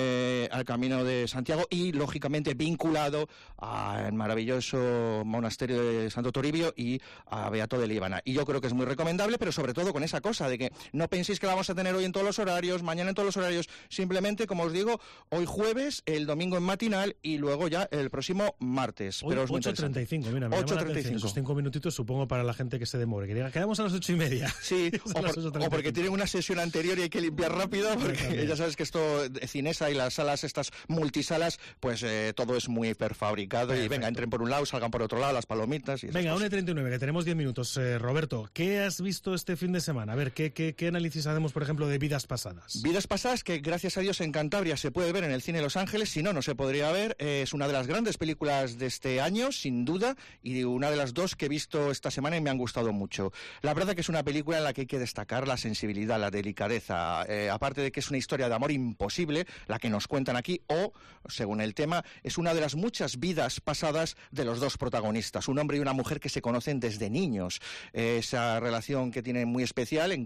de Santiago y, lógicamente, vinculado al maravilloso monasterio de Santo Toribio y a Beato de Líbana. Y yo creo que es muy recomendable, pero sobre todo con esa cosa de que no penséis que la vamos a tener hoy en todos los horarios, mañana en todos los horarios, simplemente, como os digo, hoy jueves, el domingo en matinal y luego ya el próximo martes. Hoy, 8:35, mira, me 8:35. 5 minutitos, supongo, para la gente que se demore. Que diga, quedamos a las 8:30. Sí, o porque tienen una sesión anterior y hay que limpiar rápido, porque ya sabes que esto de Cinesa y las salas, estas multisalas, pues todo es muy fabricado. Perfecto. Y venga, entren por un lado, salgan por otro lado, las palomitas y venga, 1:39, que tenemos 10 minutos. Roberto, ¿qué has visto este fin de semana? A ver, ¿qué análisis hacemos, por ejemplo, de Vidas Pasadas? Vidas Pasadas, que gracias a Dios en Cantabria se puede ver en el cine Los Ángeles, si no, no se podría ver. Es una de las grandes películas de este año, sin duda, y una de las 2 que he visto esta semana y me han gustado mucho. La verdad que es una película en la que hay que destacar la sensibilidad, la delicadeza, aparte de que es una historia de amor imposible, la que nos cuentan aquí, o, según el tema, es una de las muchas vidas pasadas de los 2 protagonistas, un hombre y una mujer que se conocen desde niños. Esa relación que tienen muy especial en Corea,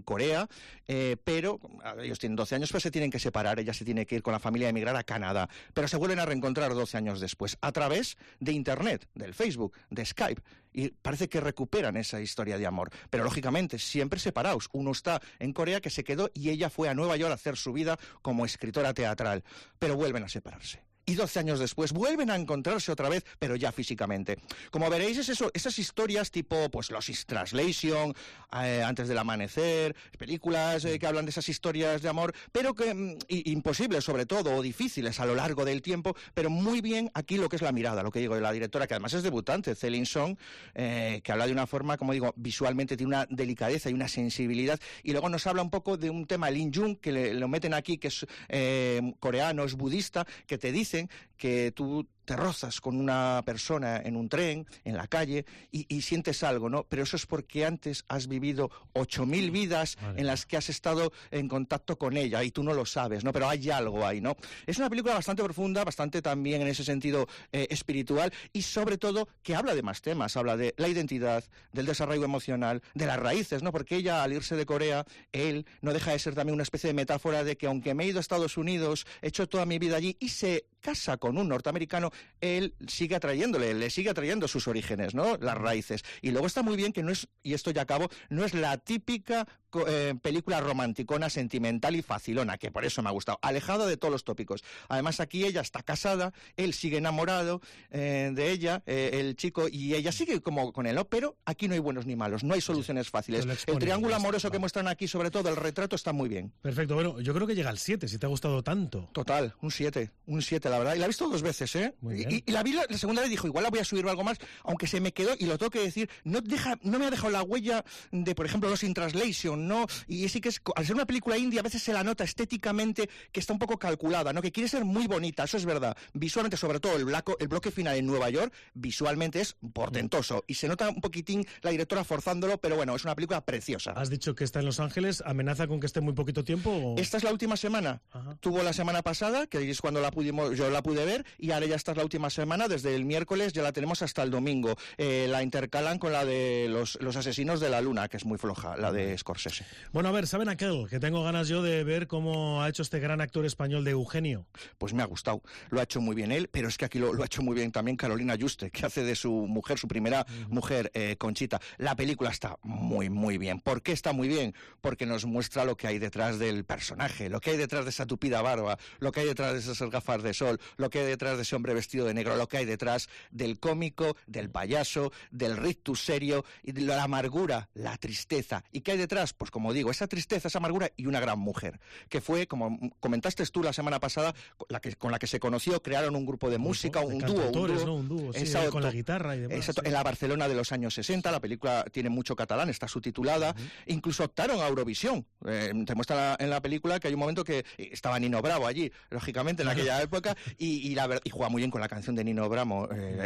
pero ellos tienen 12 años, pues se tienen que separar, ella se tiene que ir con la familia a emigrar a Canadá, pero se vuelven a reencontrar 12 años después, a través de Internet, del Facebook, de Skype, y parece que recuperan esa historia de amor, pero lógicamente siempre separados. Uno está en Corea, que se quedó, y ella fue a Nueva York a hacer su vida como escritora teatral, pero vuelven a separarse. Y 12 años después vuelven a encontrarse otra vez, pero ya físicamente. Como veréis, es eso, esas historias tipo pues Lost in Translation, Antes del amanecer, películas que hablan de esas historias de amor, pero que imposibles sobre todo, o difíciles a lo largo del tiempo, pero muy bien aquí lo que es la mirada, lo que digo de la directora, que además es debutante, Celine Song, que habla de una forma, como digo, visualmente tiene una delicadeza y una sensibilidad, y luego nos habla un poco de un tema, Lin Jung, que lo meten aquí, que es coreano, es budista, que te dice que tú te rozas con una persona en un tren, en la calle, y sientes algo, ¿no? Pero eso es porque antes has vivido 8.000 vidas en las que has estado en contacto con ella y tú no lo sabes, ¿no? Pero hay algo ahí, ¿no? Es una película bastante profunda, bastante también en ese sentido espiritual, y sobre todo que habla de más temas, habla de la identidad, del desarrollo emocional, de las raíces, ¿no? Porque ella, al irse de Corea, él no deja de ser también una especie de metáfora de que aunque me he ido a Estados Unidos, he hecho toda mi vida allí y se casa con un norteamericano, él sigue le sigue atrayendo sus orígenes, ¿no? Las raíces. Y luego está muy bien que no es, y esto ya acabo, no es la típica película romanticona, sentimental y facilona, que por eso me ha gustado, alejada de todos los tópicos. Además aquí ella está casada, él sigue enamorado de ella, el chico, y ella sigue como con él, ¿no? Pero aquí no hay buenos ni malos, no hay soluciones fáciles. El triángulo amoroso que muestran aquí, sobre todo el retrato, está muy bien. Perfecto, bueno, yo creo que llega al 7, si te ha gustado tanto. Total, un 7, la verdad. Y la he visto 2 veces, ¿eh? Y la vi la segunda vez, dijo, igual la voy a subir o algo más, aunque se me quedó, y lo tengo que decir, no me ha dejado la huella de, por ejemplo, Lost in Translation, ¿no? Y sí que es, al ser una película indie, a veces se la nota estéticamente que está un poco calculada, ¿no? Que quiere ser muy bonita, eso es verdad. Visualmente, sobre todo el bloque final en Nueva York, visualmente es portentoso. Y se nota un poquitín la directora forzándolo, pero bueno, es una película preciosa. Has dicho que está en Los Ángeles, ¿amenaza con que esté muy poquito tiempo? ¿O? Esta es la última semana. Ajá. Tuvo la semana pasada, que es cuando yo la pude ver, y ahora ya esta es la última semana, desde el miércoles ya la tenemos hasta el domingo. La intercalan con la de los asesinos de la luna, que es muy floja, la de Scorsese. Bueno, a ver, ¿saben aquel? Que tengo ganas yo de ver cómo ha hecho este gran actor español de Eugenio. Pues me ha gustado, lo ha hecho muy bien él, pero es que aquí lo ha hecho muy bien también Carolina Juste, que hace de su mujer, su primera mujer, Conchita. La película está muy, muy bien. ¿Por qué está muy bien? Porque nos muestra lo que hay detrás del personaje, lo que hay detrás de esa tupida barba, lo que hay detrás de esas gafas de sol, lo que hay detrás de ese hombre vestido de negro, lo que hay detrás del cómico, del payaso, del rictus serio, y de la amargura, la tristeza. ¿Y qué hay detrás? Pues como digo, esa tristeza, esa amargura y una gran mujer, que fue, como comentaste tú la semana pasada, con la que se conoció, crearon un grupo de música, un dúo, sí, con la guitarra y demás. Exacto, sí. En la Barcelona de los años 60, la película tiene mucho catalán, está subtitulada, incluso optaron a Eurovisión. Te muestra en la película que hay un momento que estaba Nino Bravo allí, lógicamente, en aquella época, y juega muy bien con la canción de Nino Bravo.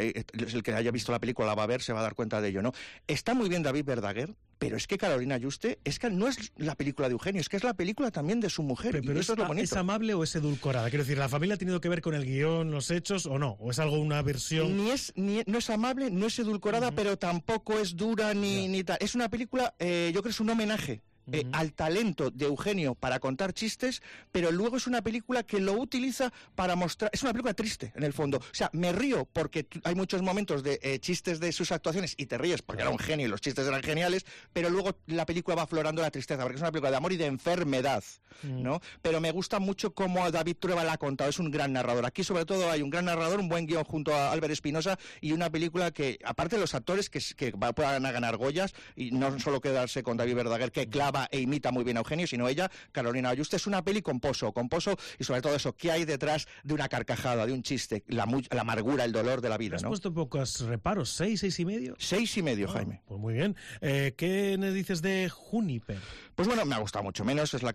El que haya visto la película la va a ver, se va a dar cuenta de ello, ¿no? Está muy bien David Verdaguer, pero es que Carolina Juste, es que no es la película de Eugenio, es que es la película también de su mujer. Pero eso es lo bonito. ¿Es amable o es edulcorada? Quiero decir, ¿la familia ha tenido que ver con el guión, los hechos o no? ¿O es algo, una versión? No es amable, no es edulcorada, pero tampoco es dura ni tal. Es una película, yo creo que es un homenaje al talento de Eugenio para contar chistes, pero luego es una película que lo utiliza para mostrar, es una película triste en el fondo, o sea, me río porque hay muchos momentos de chistes de sus actuaciones y te ríes porque era un genio y los chistes eran geniales, pero luego la película va aflorando la tristeza, porque es una película de amor y de enfermedad, ¿no? Pero me gusta mucho cómo David Trueba la ha contado, es un gran narrador. Aquí sobre todo hay un gran narrador, un buen guión junto a Álvaro Espinosa y una película que, aparte de los actores que van a ganar Goyas, y no solo quedarse con David Verdaguer, que clava e imita muy bien a Eugenio, sino ella, Carolina Juste. Es una peli con pozo y sobre todo eso, ¿qué hay detrás de una carcajada, de un chiste? La amargura, el dolor de la vida, ¿no? ¿Has puesto pocos reparos? 6, 6,5? 6,5, Jaime. Pues muy bien. ¿Qué me dices de Juniper? Pues bueno, me ha gustado mucho menos, es la que menos me ha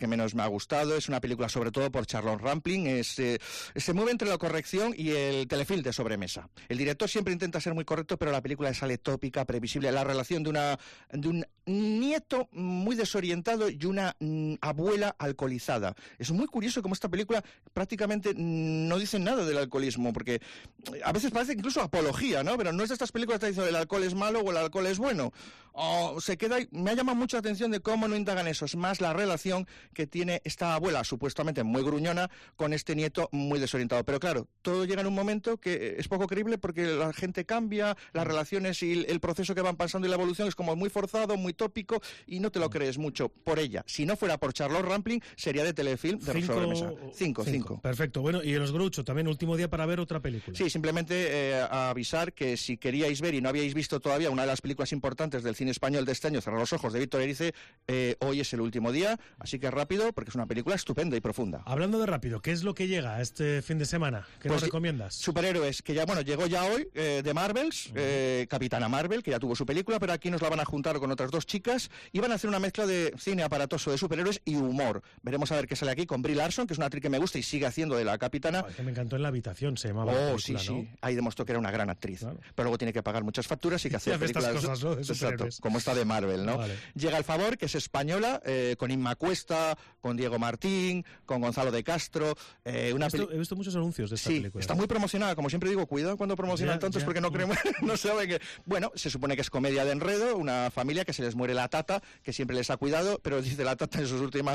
gustado. Es una película sobre todo por Charlotte Rampling. Se mueve entre la corrección y el telefilm de sobremesa. El director siempre intenta ser muy correcto, pero la película sale tópica, previsible. La relación de un nieto muy desorientado y una abuela alcoholizada. Es muy curioso cómo esta película prácticamente no dice nada del alcoholismo, porque a veces parece incluso apología, ¿no? Pero no es de estas películas que te dicen el alcohol es malo o el alcohol es bueno. Se queda ahí. Me ha llamado mucho la atención de cómo no indagan eso. Es más la relación que tiene esta abuela, supuestamente muy gruñona, con este nieto muy desorientado. Pero claro, todo llega en un momento que es poco creíble porque la gente cambia, las relaciones y el proceso que van pasando y la evolución es como muy forzado, muy tópico y no te lo crees mucho por ella. Si no fuera por Charlotte Rampling, sería de telefilm de sobremesa. 5. Perfecto. Bueno, y en Los Groucho, también último día para ver otra película. Sí, simplemente avisar que si queríais ver y no habíais visto todavía una de las películas importantes del cine español de este año, Cerrar los ojos, de Víctor Erice, hoy es el último día, así que rápido, porque es una película estupenda y profunda. Hablando de rápido, ¿qué es lo que llega este fin de semana? ¿Qué nos recomiendas? Superhéroes, que ya, llegó ya hoy, de Marvels, Capitana Marvel, que ya tuvo su película, pero aquí nos la van a juntar con otras dos chicas y van a hacer una mezcla de cine aparatoso de superhéroes y humor. Veremos a ver qué sale aquí con Brie Larson, que es una actriz que me gusta y sigue haciendo de la Capitana. Que me encantó En la habitación, se llamaba. Oh, sí, ¿no? Ahí demostró que era una gran actriz. Claro. Pero luego tiene que pagar muchas facturas y que hacer películas estas cosas, ¿no? De superhéroes. Exacto, como esta de Marvel, ¿no? Vale. Llega El Favor, que es española, con Inma Cuesta, con Diego Martín, con Gonzalo de Castro. He visto muchos anuncios de esta película. Está muy promocionada, como siempre digo, cuidado cuando promocionan tantos porque no creemos, no saben que... Bueno, se supone que es comedia de enredo, una familia que se les muere la tata, que siempre les ha cuidado, pero dice la tata en sus últimas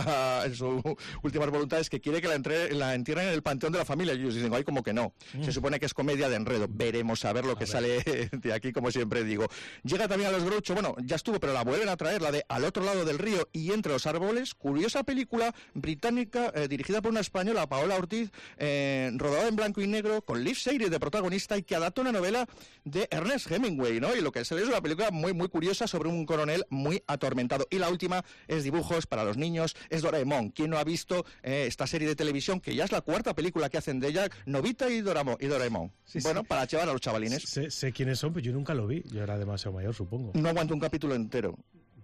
voluntades que quiere que la entierren en el panteón de la familia. Y ellos dicen, ay, como que no. Se supone que es comedia de enredo. Veremos a ver lo que sale de aquí, como siempre digo. Llega también a Los Groucho, ya estuvo, pero la vuelven a traer, la de Al otro lado del río y Entre los árboles. Curiosa película británica, dirigida por una española, Paola Ortiz, rodada en blanco y negro, con Liv Schreiber de protagonista y que adapta una novela de Ernest Hemingway, ¿no? Y lo que se ve es una película muy, muy curiosa sobre un coronel muy atormentado. Y la última es dibujos para los niños, es Doraemon. ¿Quién no ha visto esta serie de televisión, que ya es la cuarta película que hacen de ella, Nobita y Doraemon? Sí, para llevar a los chavalines. Sé quiénes son, pero yo nunca lo vi. Yo era demasiado mayor, supongo. No aguanto un capítulo entero.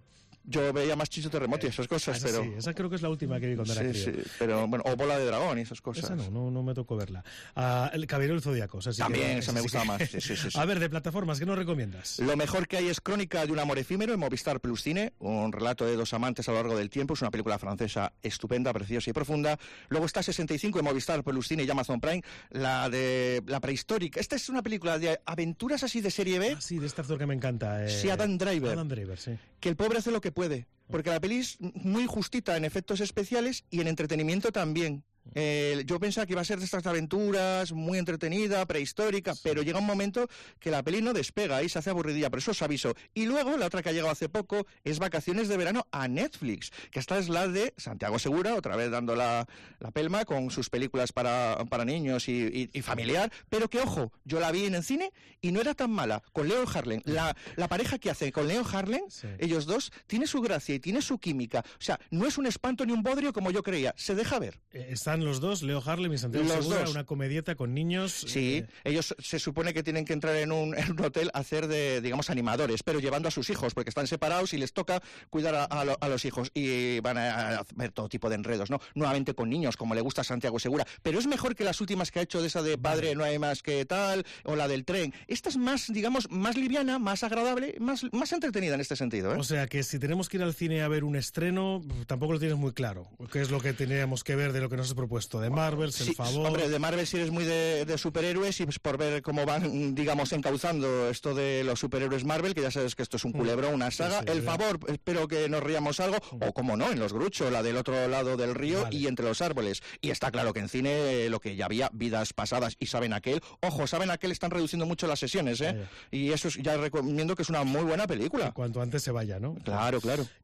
Yo veía más Chicho Terremoto y esas cosas, pero... Sí, esa creo que es la última que vi cuando era crío. Sí, pero o Bola de Dragón y esas cosas. Esa no me tocó verla. El Caballero del Zodíaco. También, esa me gustaba más. Sí. A ver, de plataformas, ¿qué nos recomiendas? Lo mejor que hay es Crónica de un amor efímero en Movistar Plus Cine, un relato de dos amantes a lo largo del tiempo. Es una película francesa estupenda, preciosa y profunda. Luego está 65 en Movistar Plus Cine y Amazon Prime, la de la prehistórica. Esta es una película de aventuras así de serie B. Sí, de este actor que me encanta. Sí, Adam Driver. Adam Driver, sí. Que el pobre hace lo que puede. Porque la peli es muy justita en efectos especiales y en entretenimiento también. Yo pensaba que iba a ser de estas aventuras, muy entretenida, prehistórica, pero llega un momento que la peli no despega y se hace aburridilla, por eso os aviso. Y luego, la otra que ha llegado hace poco es Vacaciones de verano a Netflix, que esta es la de Santiago Segura, otra vez dando la pelma con sus películas para niños y familiar, pero que, ojo, yo la vi en el cine y no era tan mala, con Leo Harlem. La pareja que hace con Leo Harlem, ellos dos, tiene su gracia y tiene su química. O sea, no es un espanto ni un bodrio como yo creía, se deja ver. Están los dos, Leo Harlem y Santiago Segura, una comedieta con niños. Sí, ellos se supone que tienen que entrar en un hotel a hacer de, digamos, animadores, pero llevando a sus hijos, porque están separados y les toca cuidar a los hijos. Y van a ver todo tipo de enredos, ¿no? Nuevamente con niños, como le gusta a Santiago Segura. Pero es mejor que las últimas que ha hecho, de esa de Padre no hay más que tal, o la del tren. Esta es más, digamos, más liviana, más agradable, más entretenida en este sentido, ¿eh? O sea, que si tenemos que ir al cine a ver un estreno, tampoco lo tienes muy claro. ¿Qué es lo que teníamos que ver de lo que nos has propuesto? De Marvel, El Favor... Hombre, de Marvel si eres muy de superhéroes y pues por ver cómo van, digamos, encauzando esto de los superhéroes Marvel, que ya sabes que esto es un culebrón, una saga. El Favor, espero que nos riamos algo, o como no, en Los Groucho, la del otro lado del río y Entre los árboles. Y está claro que en cine lo que ya había, Vidas pasadas y Saben aquel, ojo, Saben aquel están reduciendo mucho las sesiones, ¿eh? Y eso ya recomiendo que es una muy buena película. Cuanto antes se vaya, ¿no? Claro.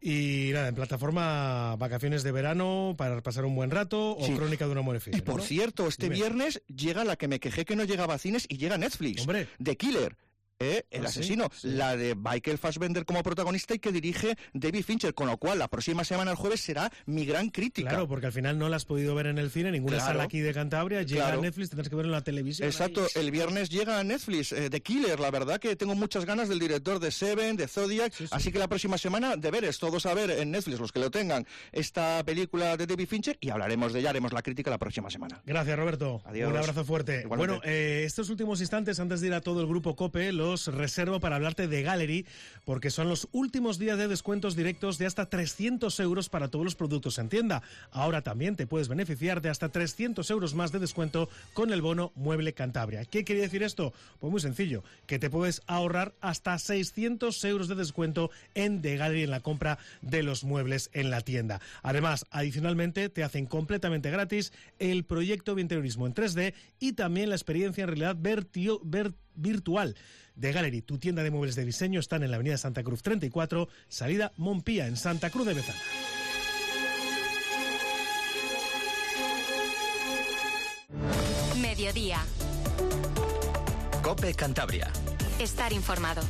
Y nada, en plataforma, Vacaciones de verano para pasar un buen rato, o Crónica de un amor efímero. Por cierto, viernes llega la que me quejé que no llegaba a cines y llega a Netflix. ¡Hombre! The Killer. El asesino, sí. La de Michael Fassbender como protagonista y que dirige David Fincher, con lo cual la próxima semana, el jueves, será mi gran crítica. Claro, porque al final no la has podido ver en el cine, ninguna sala aquí de Cantabria, llega a Netflix, tendrás que verlo en la televisión. Exacto, ahí. El viernes llega a Netflix, The Killer, la verdad que tengo muchas ganas del director de Seven, de Zodiac, así que la próxima semana, deberes, todos a ver en Netflix, los que lo tengan, esta película de David Fincher, y hablaremos de ella, haremos la crítica la próxima semana. Gracias, Roberto. Adiós. Un abrazo fuerte. Igualmente. Bueno, estos últimos instantes, antes de ir a todo el grupo COPE, los reservo para hablarte de Gallery, porque son los últimos días de descuentos directos de hasta 300 euros para todos los productos en tienda. Ahora también te puedes beneficiar de hasta 300 euros más de descuento con el bono Mueble Cantabria. ¿Qué quiere decir esto? Pues muy sencillo, que te puedes ahorrar hasta 600 euros de descuento en The Gallery en la compra de los muebles en la tienda. Además, adicionalmente, te hacen completamente gratis el proyecto Biointeriorismo en 3D y también la experiencia en realidad virtual. The Gallery, tu tienda de muebles de diseño, están en la avenida Santa Cruz 34, salida Montpía, en Santa Cruz de Bezana. Mediodía. COPE Cantabria. Estar informado.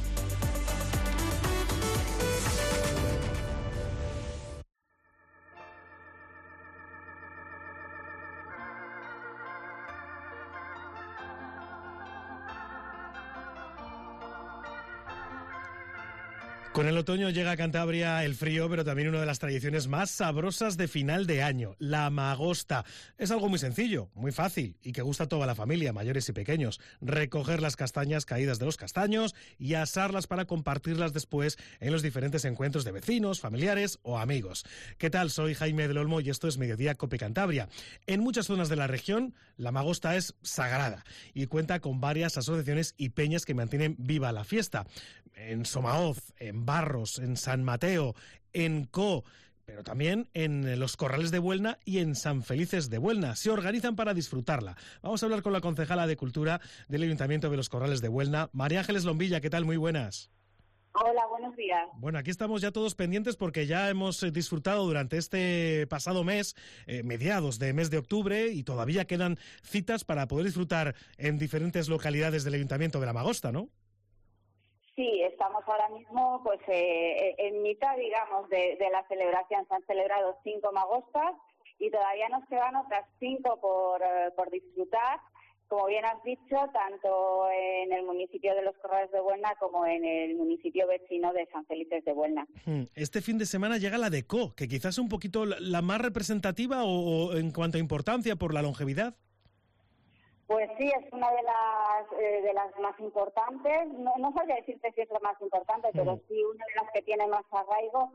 Con el otoño llega a Cantabria el frío, pero también una de las tradiciones más sabrosas de final de año, la magosta. Es algo muy sencillo, muy fácil y que gusta a toda la familia, mayores y pequeños. Recoger las castañas caídas de los castaños y asarlas para compartirlas después en los diferentes encuentros de vecinos, familiares o amigos. ¿Qué tal? Soy Jaime del Olmo y esto es Mediodía COPE Cantabria. En muchas zonas de la región, la magosta es sagrada y cuenta con varias asociaciones y peñas que mantienen viva la fiesta. En Somaoz, en Barros, en San Mateo, en Co, pero también en los Corrales de Buelna y en San Felices de Buelna. Se organizan para disfrutarla. Vamos a hablar con la concejala de Cultura del Ayuntamiento de los Corrales de Buelna, María Ángeles Lombilla. ¿Qué tal? Muy buenas. Hola, buenos días. Bueno, aquí estamos ya todos pendientes porque ya hemos disfrutado durante este pasado mes, mediados de mes de octubre, y todavía quedan citas para poder disfrutar en diferentes localidades del Ayuntamiento de la Magosta, ¿no? Sí, estamos ahora mismo pues en mitad, digamos, de la celebración. Se han celebrado 5 magostas y todavía nos quedan otras 5 por disfrutar, como bien has dicho, tanto en el municipio de los Corrales de Buelna como en el municipio vecino de San Felices de Buelna. Este fin de semana llega la de Co, que quizás es un poquito la más representativa o en cuanto a importancia por la longevidad. Pues sí, es una de las más importantes. No sabría decirte si es la más importante, pero sí una de las que tiene más arraigo.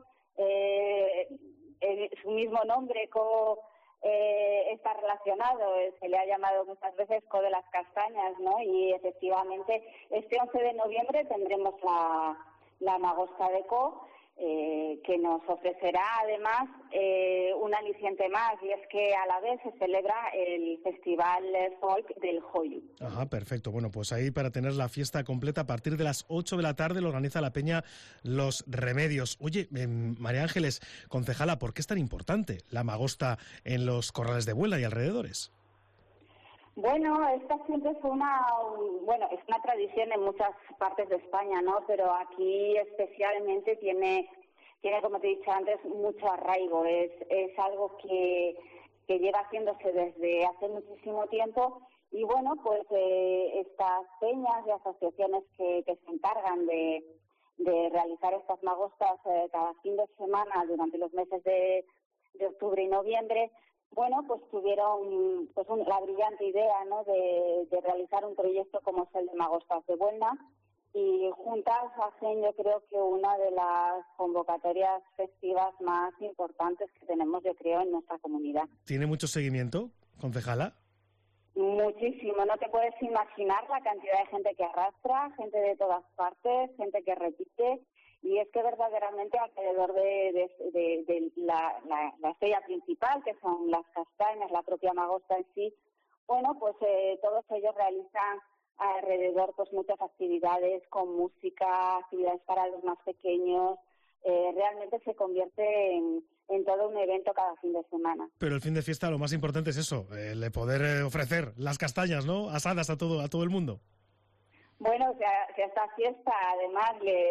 Su mismo nombre, Co, está relacionado. Se le ha llamado muchas veces Co de las Castañas, ¿no? Y efectivamente, este 11 de noviembre tendremos la magosta de Co, que nos ofrecerá además un aliciente más, y es que a la vez se celebra el Festival Folk del Joyu. Ajá, perfecto. Bueno, pues ahí para tener la fiesta completa a partir de las 8 de la tarde lo organiza la peña Los Remedios. Oye, María Ángeles, concejala, ¿por qué es tan importante la magosta en los Corrales de Buelna y alrededores? Bueno, esta siempre es es una tradición en muchas partes de España, ¿no? Pero aquí especialmente tiene, como te he dicho antes, mucho arraigo. Es algo que lleva haciéndose desde hace muchísimo tiempo y bueno, pues estas peñas y asociaciones que se encargan de realizar estas magostas cada fin de semana durante los meses de octubre y noviembre, bueno, pues tuvieron la brillante idea, ¿no?, de realizar un proyecto como es el de Magostas de Buelna, y juntas hacen, yo creo, que una de las convocatorias festivas más importantes que tenemos, yo creo, en nuestra comunidad. ¿Tiene mucho seguimiento, concejala? Muchísimo, no te puedes imaginar la cantidad de gente que arrastra, gente de todas partes, gente que repite. Y es que verdaderamente alrededor de la estrella principal, que son las castañas, la propia magosta en sí, bueno, pues todos ellos realizan alrededor pues muchas actividades con música, actividades para los más pequeños. Realmente se convierte en todo un evento cada fin de semana. Pero el fin de fiesta lo más importante es eso, el poder ofrecer las castañas, ¿no?, asadas a todo el mundo. Bueno, o sea, si a esta fiesta además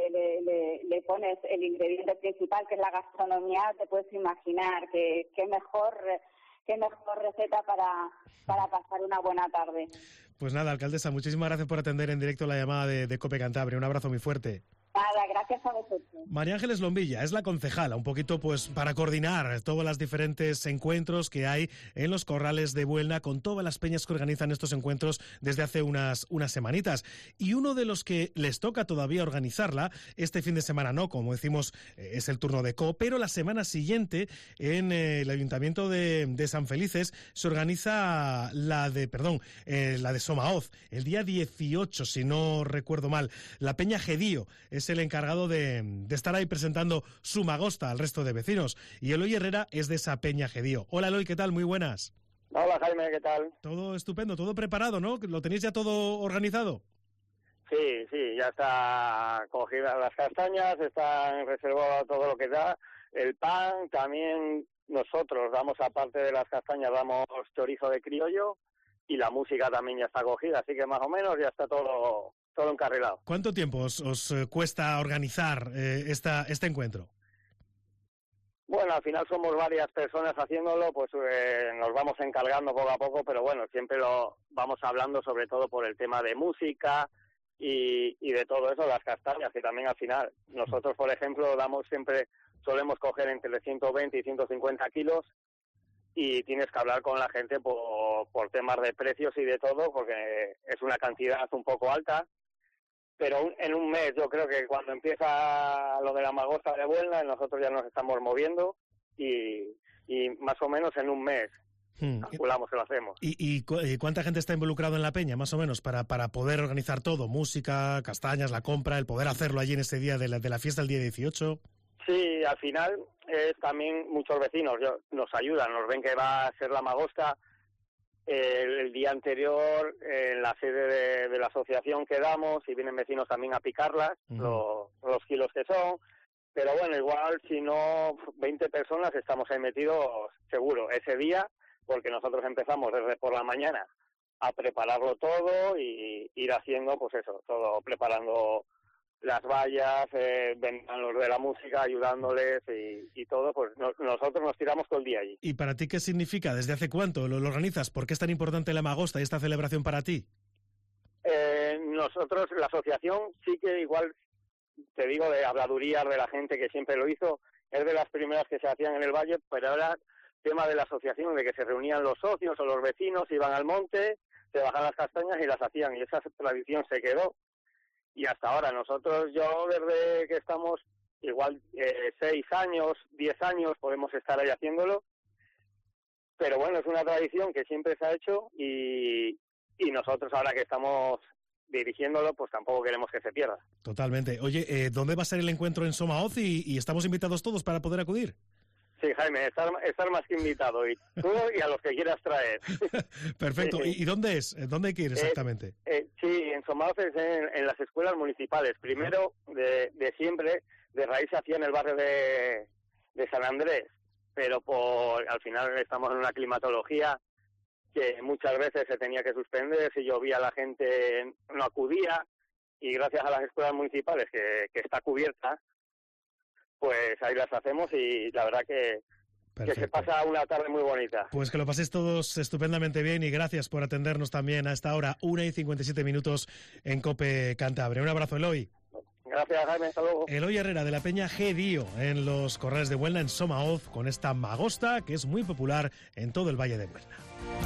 le pones el ingrediente principal, que es la gastronomía, te puedes imaginar que qué mejor receta para pasar una buena tarde. Pues nada, alcaldesa, muchísimas gracias por atender en directo la llamada de COPE Cantabria. Un abrazo muy fuerte. Nada, gracias a vosotros. María Ángeles Lombilla es la concejala, un poquito pues para coordinar todos los diferentes encuentros que hay en los corrales de Buelna con todas las peñas que organizan estos encuentros desde hace unas semanitas. Y uno de los que les toca todavía organizarla, este fin de semana no, como decimos, es el turno de CO, pero la semana siguiente en el Ayuntamiento de San Felices se organiza la de Somaoz, el día 18, si no recuerdo mal. La Peña Gedío es el encargado de estar ahí presentando su magosta al resto de vecinos. Y Eloy Herrera es de esa Peña Gedío. Hola Eloy, ¿qué tal? Muy buenas. Hola Jaime, ¿qué tal? Todo estupendo, todo preparado, ¿no? ¿Lo tenéis ya todo organizado? Sí, ya está cogida las castañas, está reservado todo lo que da. El pan, también nosotros damos, aparte de las castañas, damos chorizo de criollo, y la música también ya está cogida, así que más o menos ya está todo encarrilado. ¿Cuánto tiempo os cuesta organizar este encuentro? Bueno, al final somos varias personas haciéndolo, pues nos vamos encargando poco a poco, pero bueno, siempre lo vamos hablando sobre todo por el tema de música y de todo eso, las castañas, que también al final nosotros, por ejemplo, solemos coger entre 120 y 150 kilos, y tienes que hablar con la gente por temas de precios y de todo, porque es una cantidad un poco alta. Pero en un mes, yo creo que cuando empieza lo de la magosta de Buelna, nosotros ya nos estamos moviendo y más o menos en un mes calculamos que lo hacemos. ¿Y cuánta gente está involucrado en la peña, más o menos, para poder organizar todo? Música, castañas, la compra, el poder hacerlo allí en ese día de la fiesta, el día 18... Sí, al final también muchos vecinos nos ayudan, nos ven que va a ser la magosta. El día anterior en la sede de la asociación quedamos y vienen vecinos también a picarlas, los kilos que son. Pero bueno, igual si no 20 personas estamos ahí metidos seguro ese día, porque nosotros empezamos desde por la mañana a prepararlo todo y ir haciendo pues eso, todo preparando las vallas, vendrán los de la música ayudándoles y todo, pues nosotros nos tiramos todo el día allí. ¿Y para ti qué significa? ¿Desde hace cuánto lo organizas? ¿Por qué es tan importante la magosta y esta celebración para ti? Nosotros, la asociación, sí que igual, te digo, de habladurías de la gente que siempre lo hizo, es de las primeras que se hacían en el valle, pero ahora tema de la asociación, de que se reunían los socios o los vecinos, iban al monte, se bajaban las castañas y las hacían, y esa tradición se quedó. Y hasta ahora nosotros, yo desde que estamos igual 6 años, 10 años podemos estar ahí haciéndolo, pero bueno, es una tradición que siempre se ha hecho y nosotros ahora que estamos dirigiéndolo, pues tampoco queremos que se pierda. Totalmente. Oye, ¿dónde va a ser el encuentro en Somaoz y estamos invitados todos para poder acudir? Sí, Jaime, estar más que invitado, y tú y a los que quieras traer. Perfecto. Sí. ¿Y dónde es? ¿Dónde hay que ir exactamente? Sí, en Somaoz es en las escuelas municipales. Primero, de siempre, de raíz se hacía en el barrio de San Andrés, pero al final estamos en una climatología que muchas veces se tenía que suspender, si llovía la gente no acudía, y gracias a las escuelas municipales que está cubierta, pues ahí las hacemos y la verdad que se pasa una tarde muy bonita. Pues que lo paséis todos estupendamente bien y gracias por atendernos también a esta hora, 1:57 en COPE Cantabria. Un abrazo, Eloy. Gracias, Jaime, hasta luego. Eloy Herrera de la Peña Gedío en los corrales de Buelna, en Somaoz, con esta magosta que es muy popular en todo el Valle de Buelna.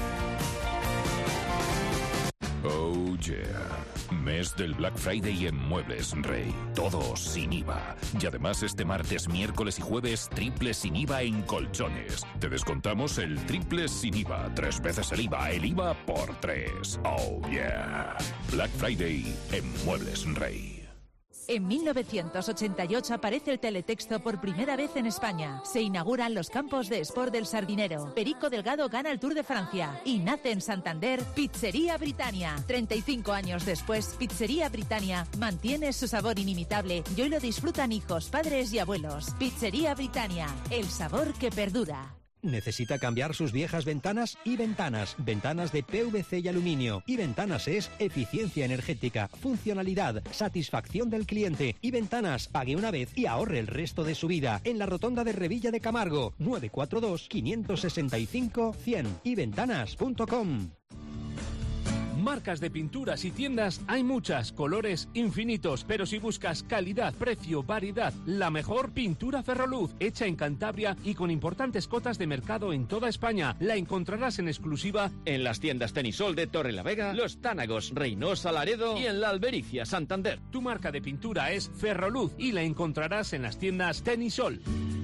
Oh yeah. Mes del Black Friday en Muebles Rey. Todo sin IVA. Y además este martes, miércoles y jueves, triple sin IVA en colchones. Te descontamos el triple sin IVA. 3 veces el IVA por 3. Oh yeah. Black Friday en Muebles Rey. En 1988 aparece el teletexto por primera vez en España. Se inauguran los campos de Sport del Sardinero. Perico Delgado gana el Tour de Francia. Y nace en Santander Pizzería Britannia. 35 años después, Pizzería Britannia mantiene su sabor inimitable y hoy lo disfrutan hijos, padres y abuelos. Pizzería Britannia, el sabor que perdura. ¿Necesita cambiar sus viejas ventanas? iVentanas, ventanas de PVC y aluminio. iVentanas es eficiencia energética, funcionalidad, satisfacción del cliente. iVentanas, pague una vez y ahorre el resto de su vida. En la rotonda de Revilla de Camargo, 942-565-100. iVentanas.com. Marcas de pinturas y tiendas hay muchas, colores infinitos, pero si buscas calidad, precio, variedad, la mejor Pintura Ferroluz, hecha en Cantabria y con importantes cotas de mercado en toda España. La encontrarás en exclusiva en las tiendas Tenisol de Torrelavega, Los Tánagos, Reynosa, Laredo y en la Albericia, Santander. Tu marca de pintura es Ferroluz y la encontrarás en las tiendas Tenisol.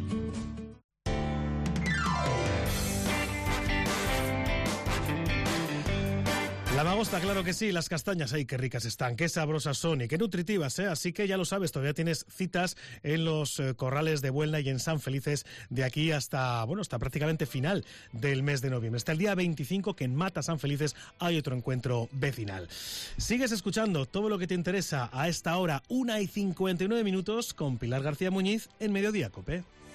La magosta, claro que sí, las castañas, ¡ay, qué ricas están, qué sabrosas son y qué nutritivas, ¿eh? Así que ya lo sabes, todavía tienes citas en los corrales de Buelna y en San Felices de aquí hasta prácticamente final del mes de noviembre. Hasta el día 25, que en Mata San Felices hay otro encuentro vecinal. Sigues escuchando todo lo que te interesa a esta hora, 1:59 con Pilar García Muñiz en Mediodía Cope.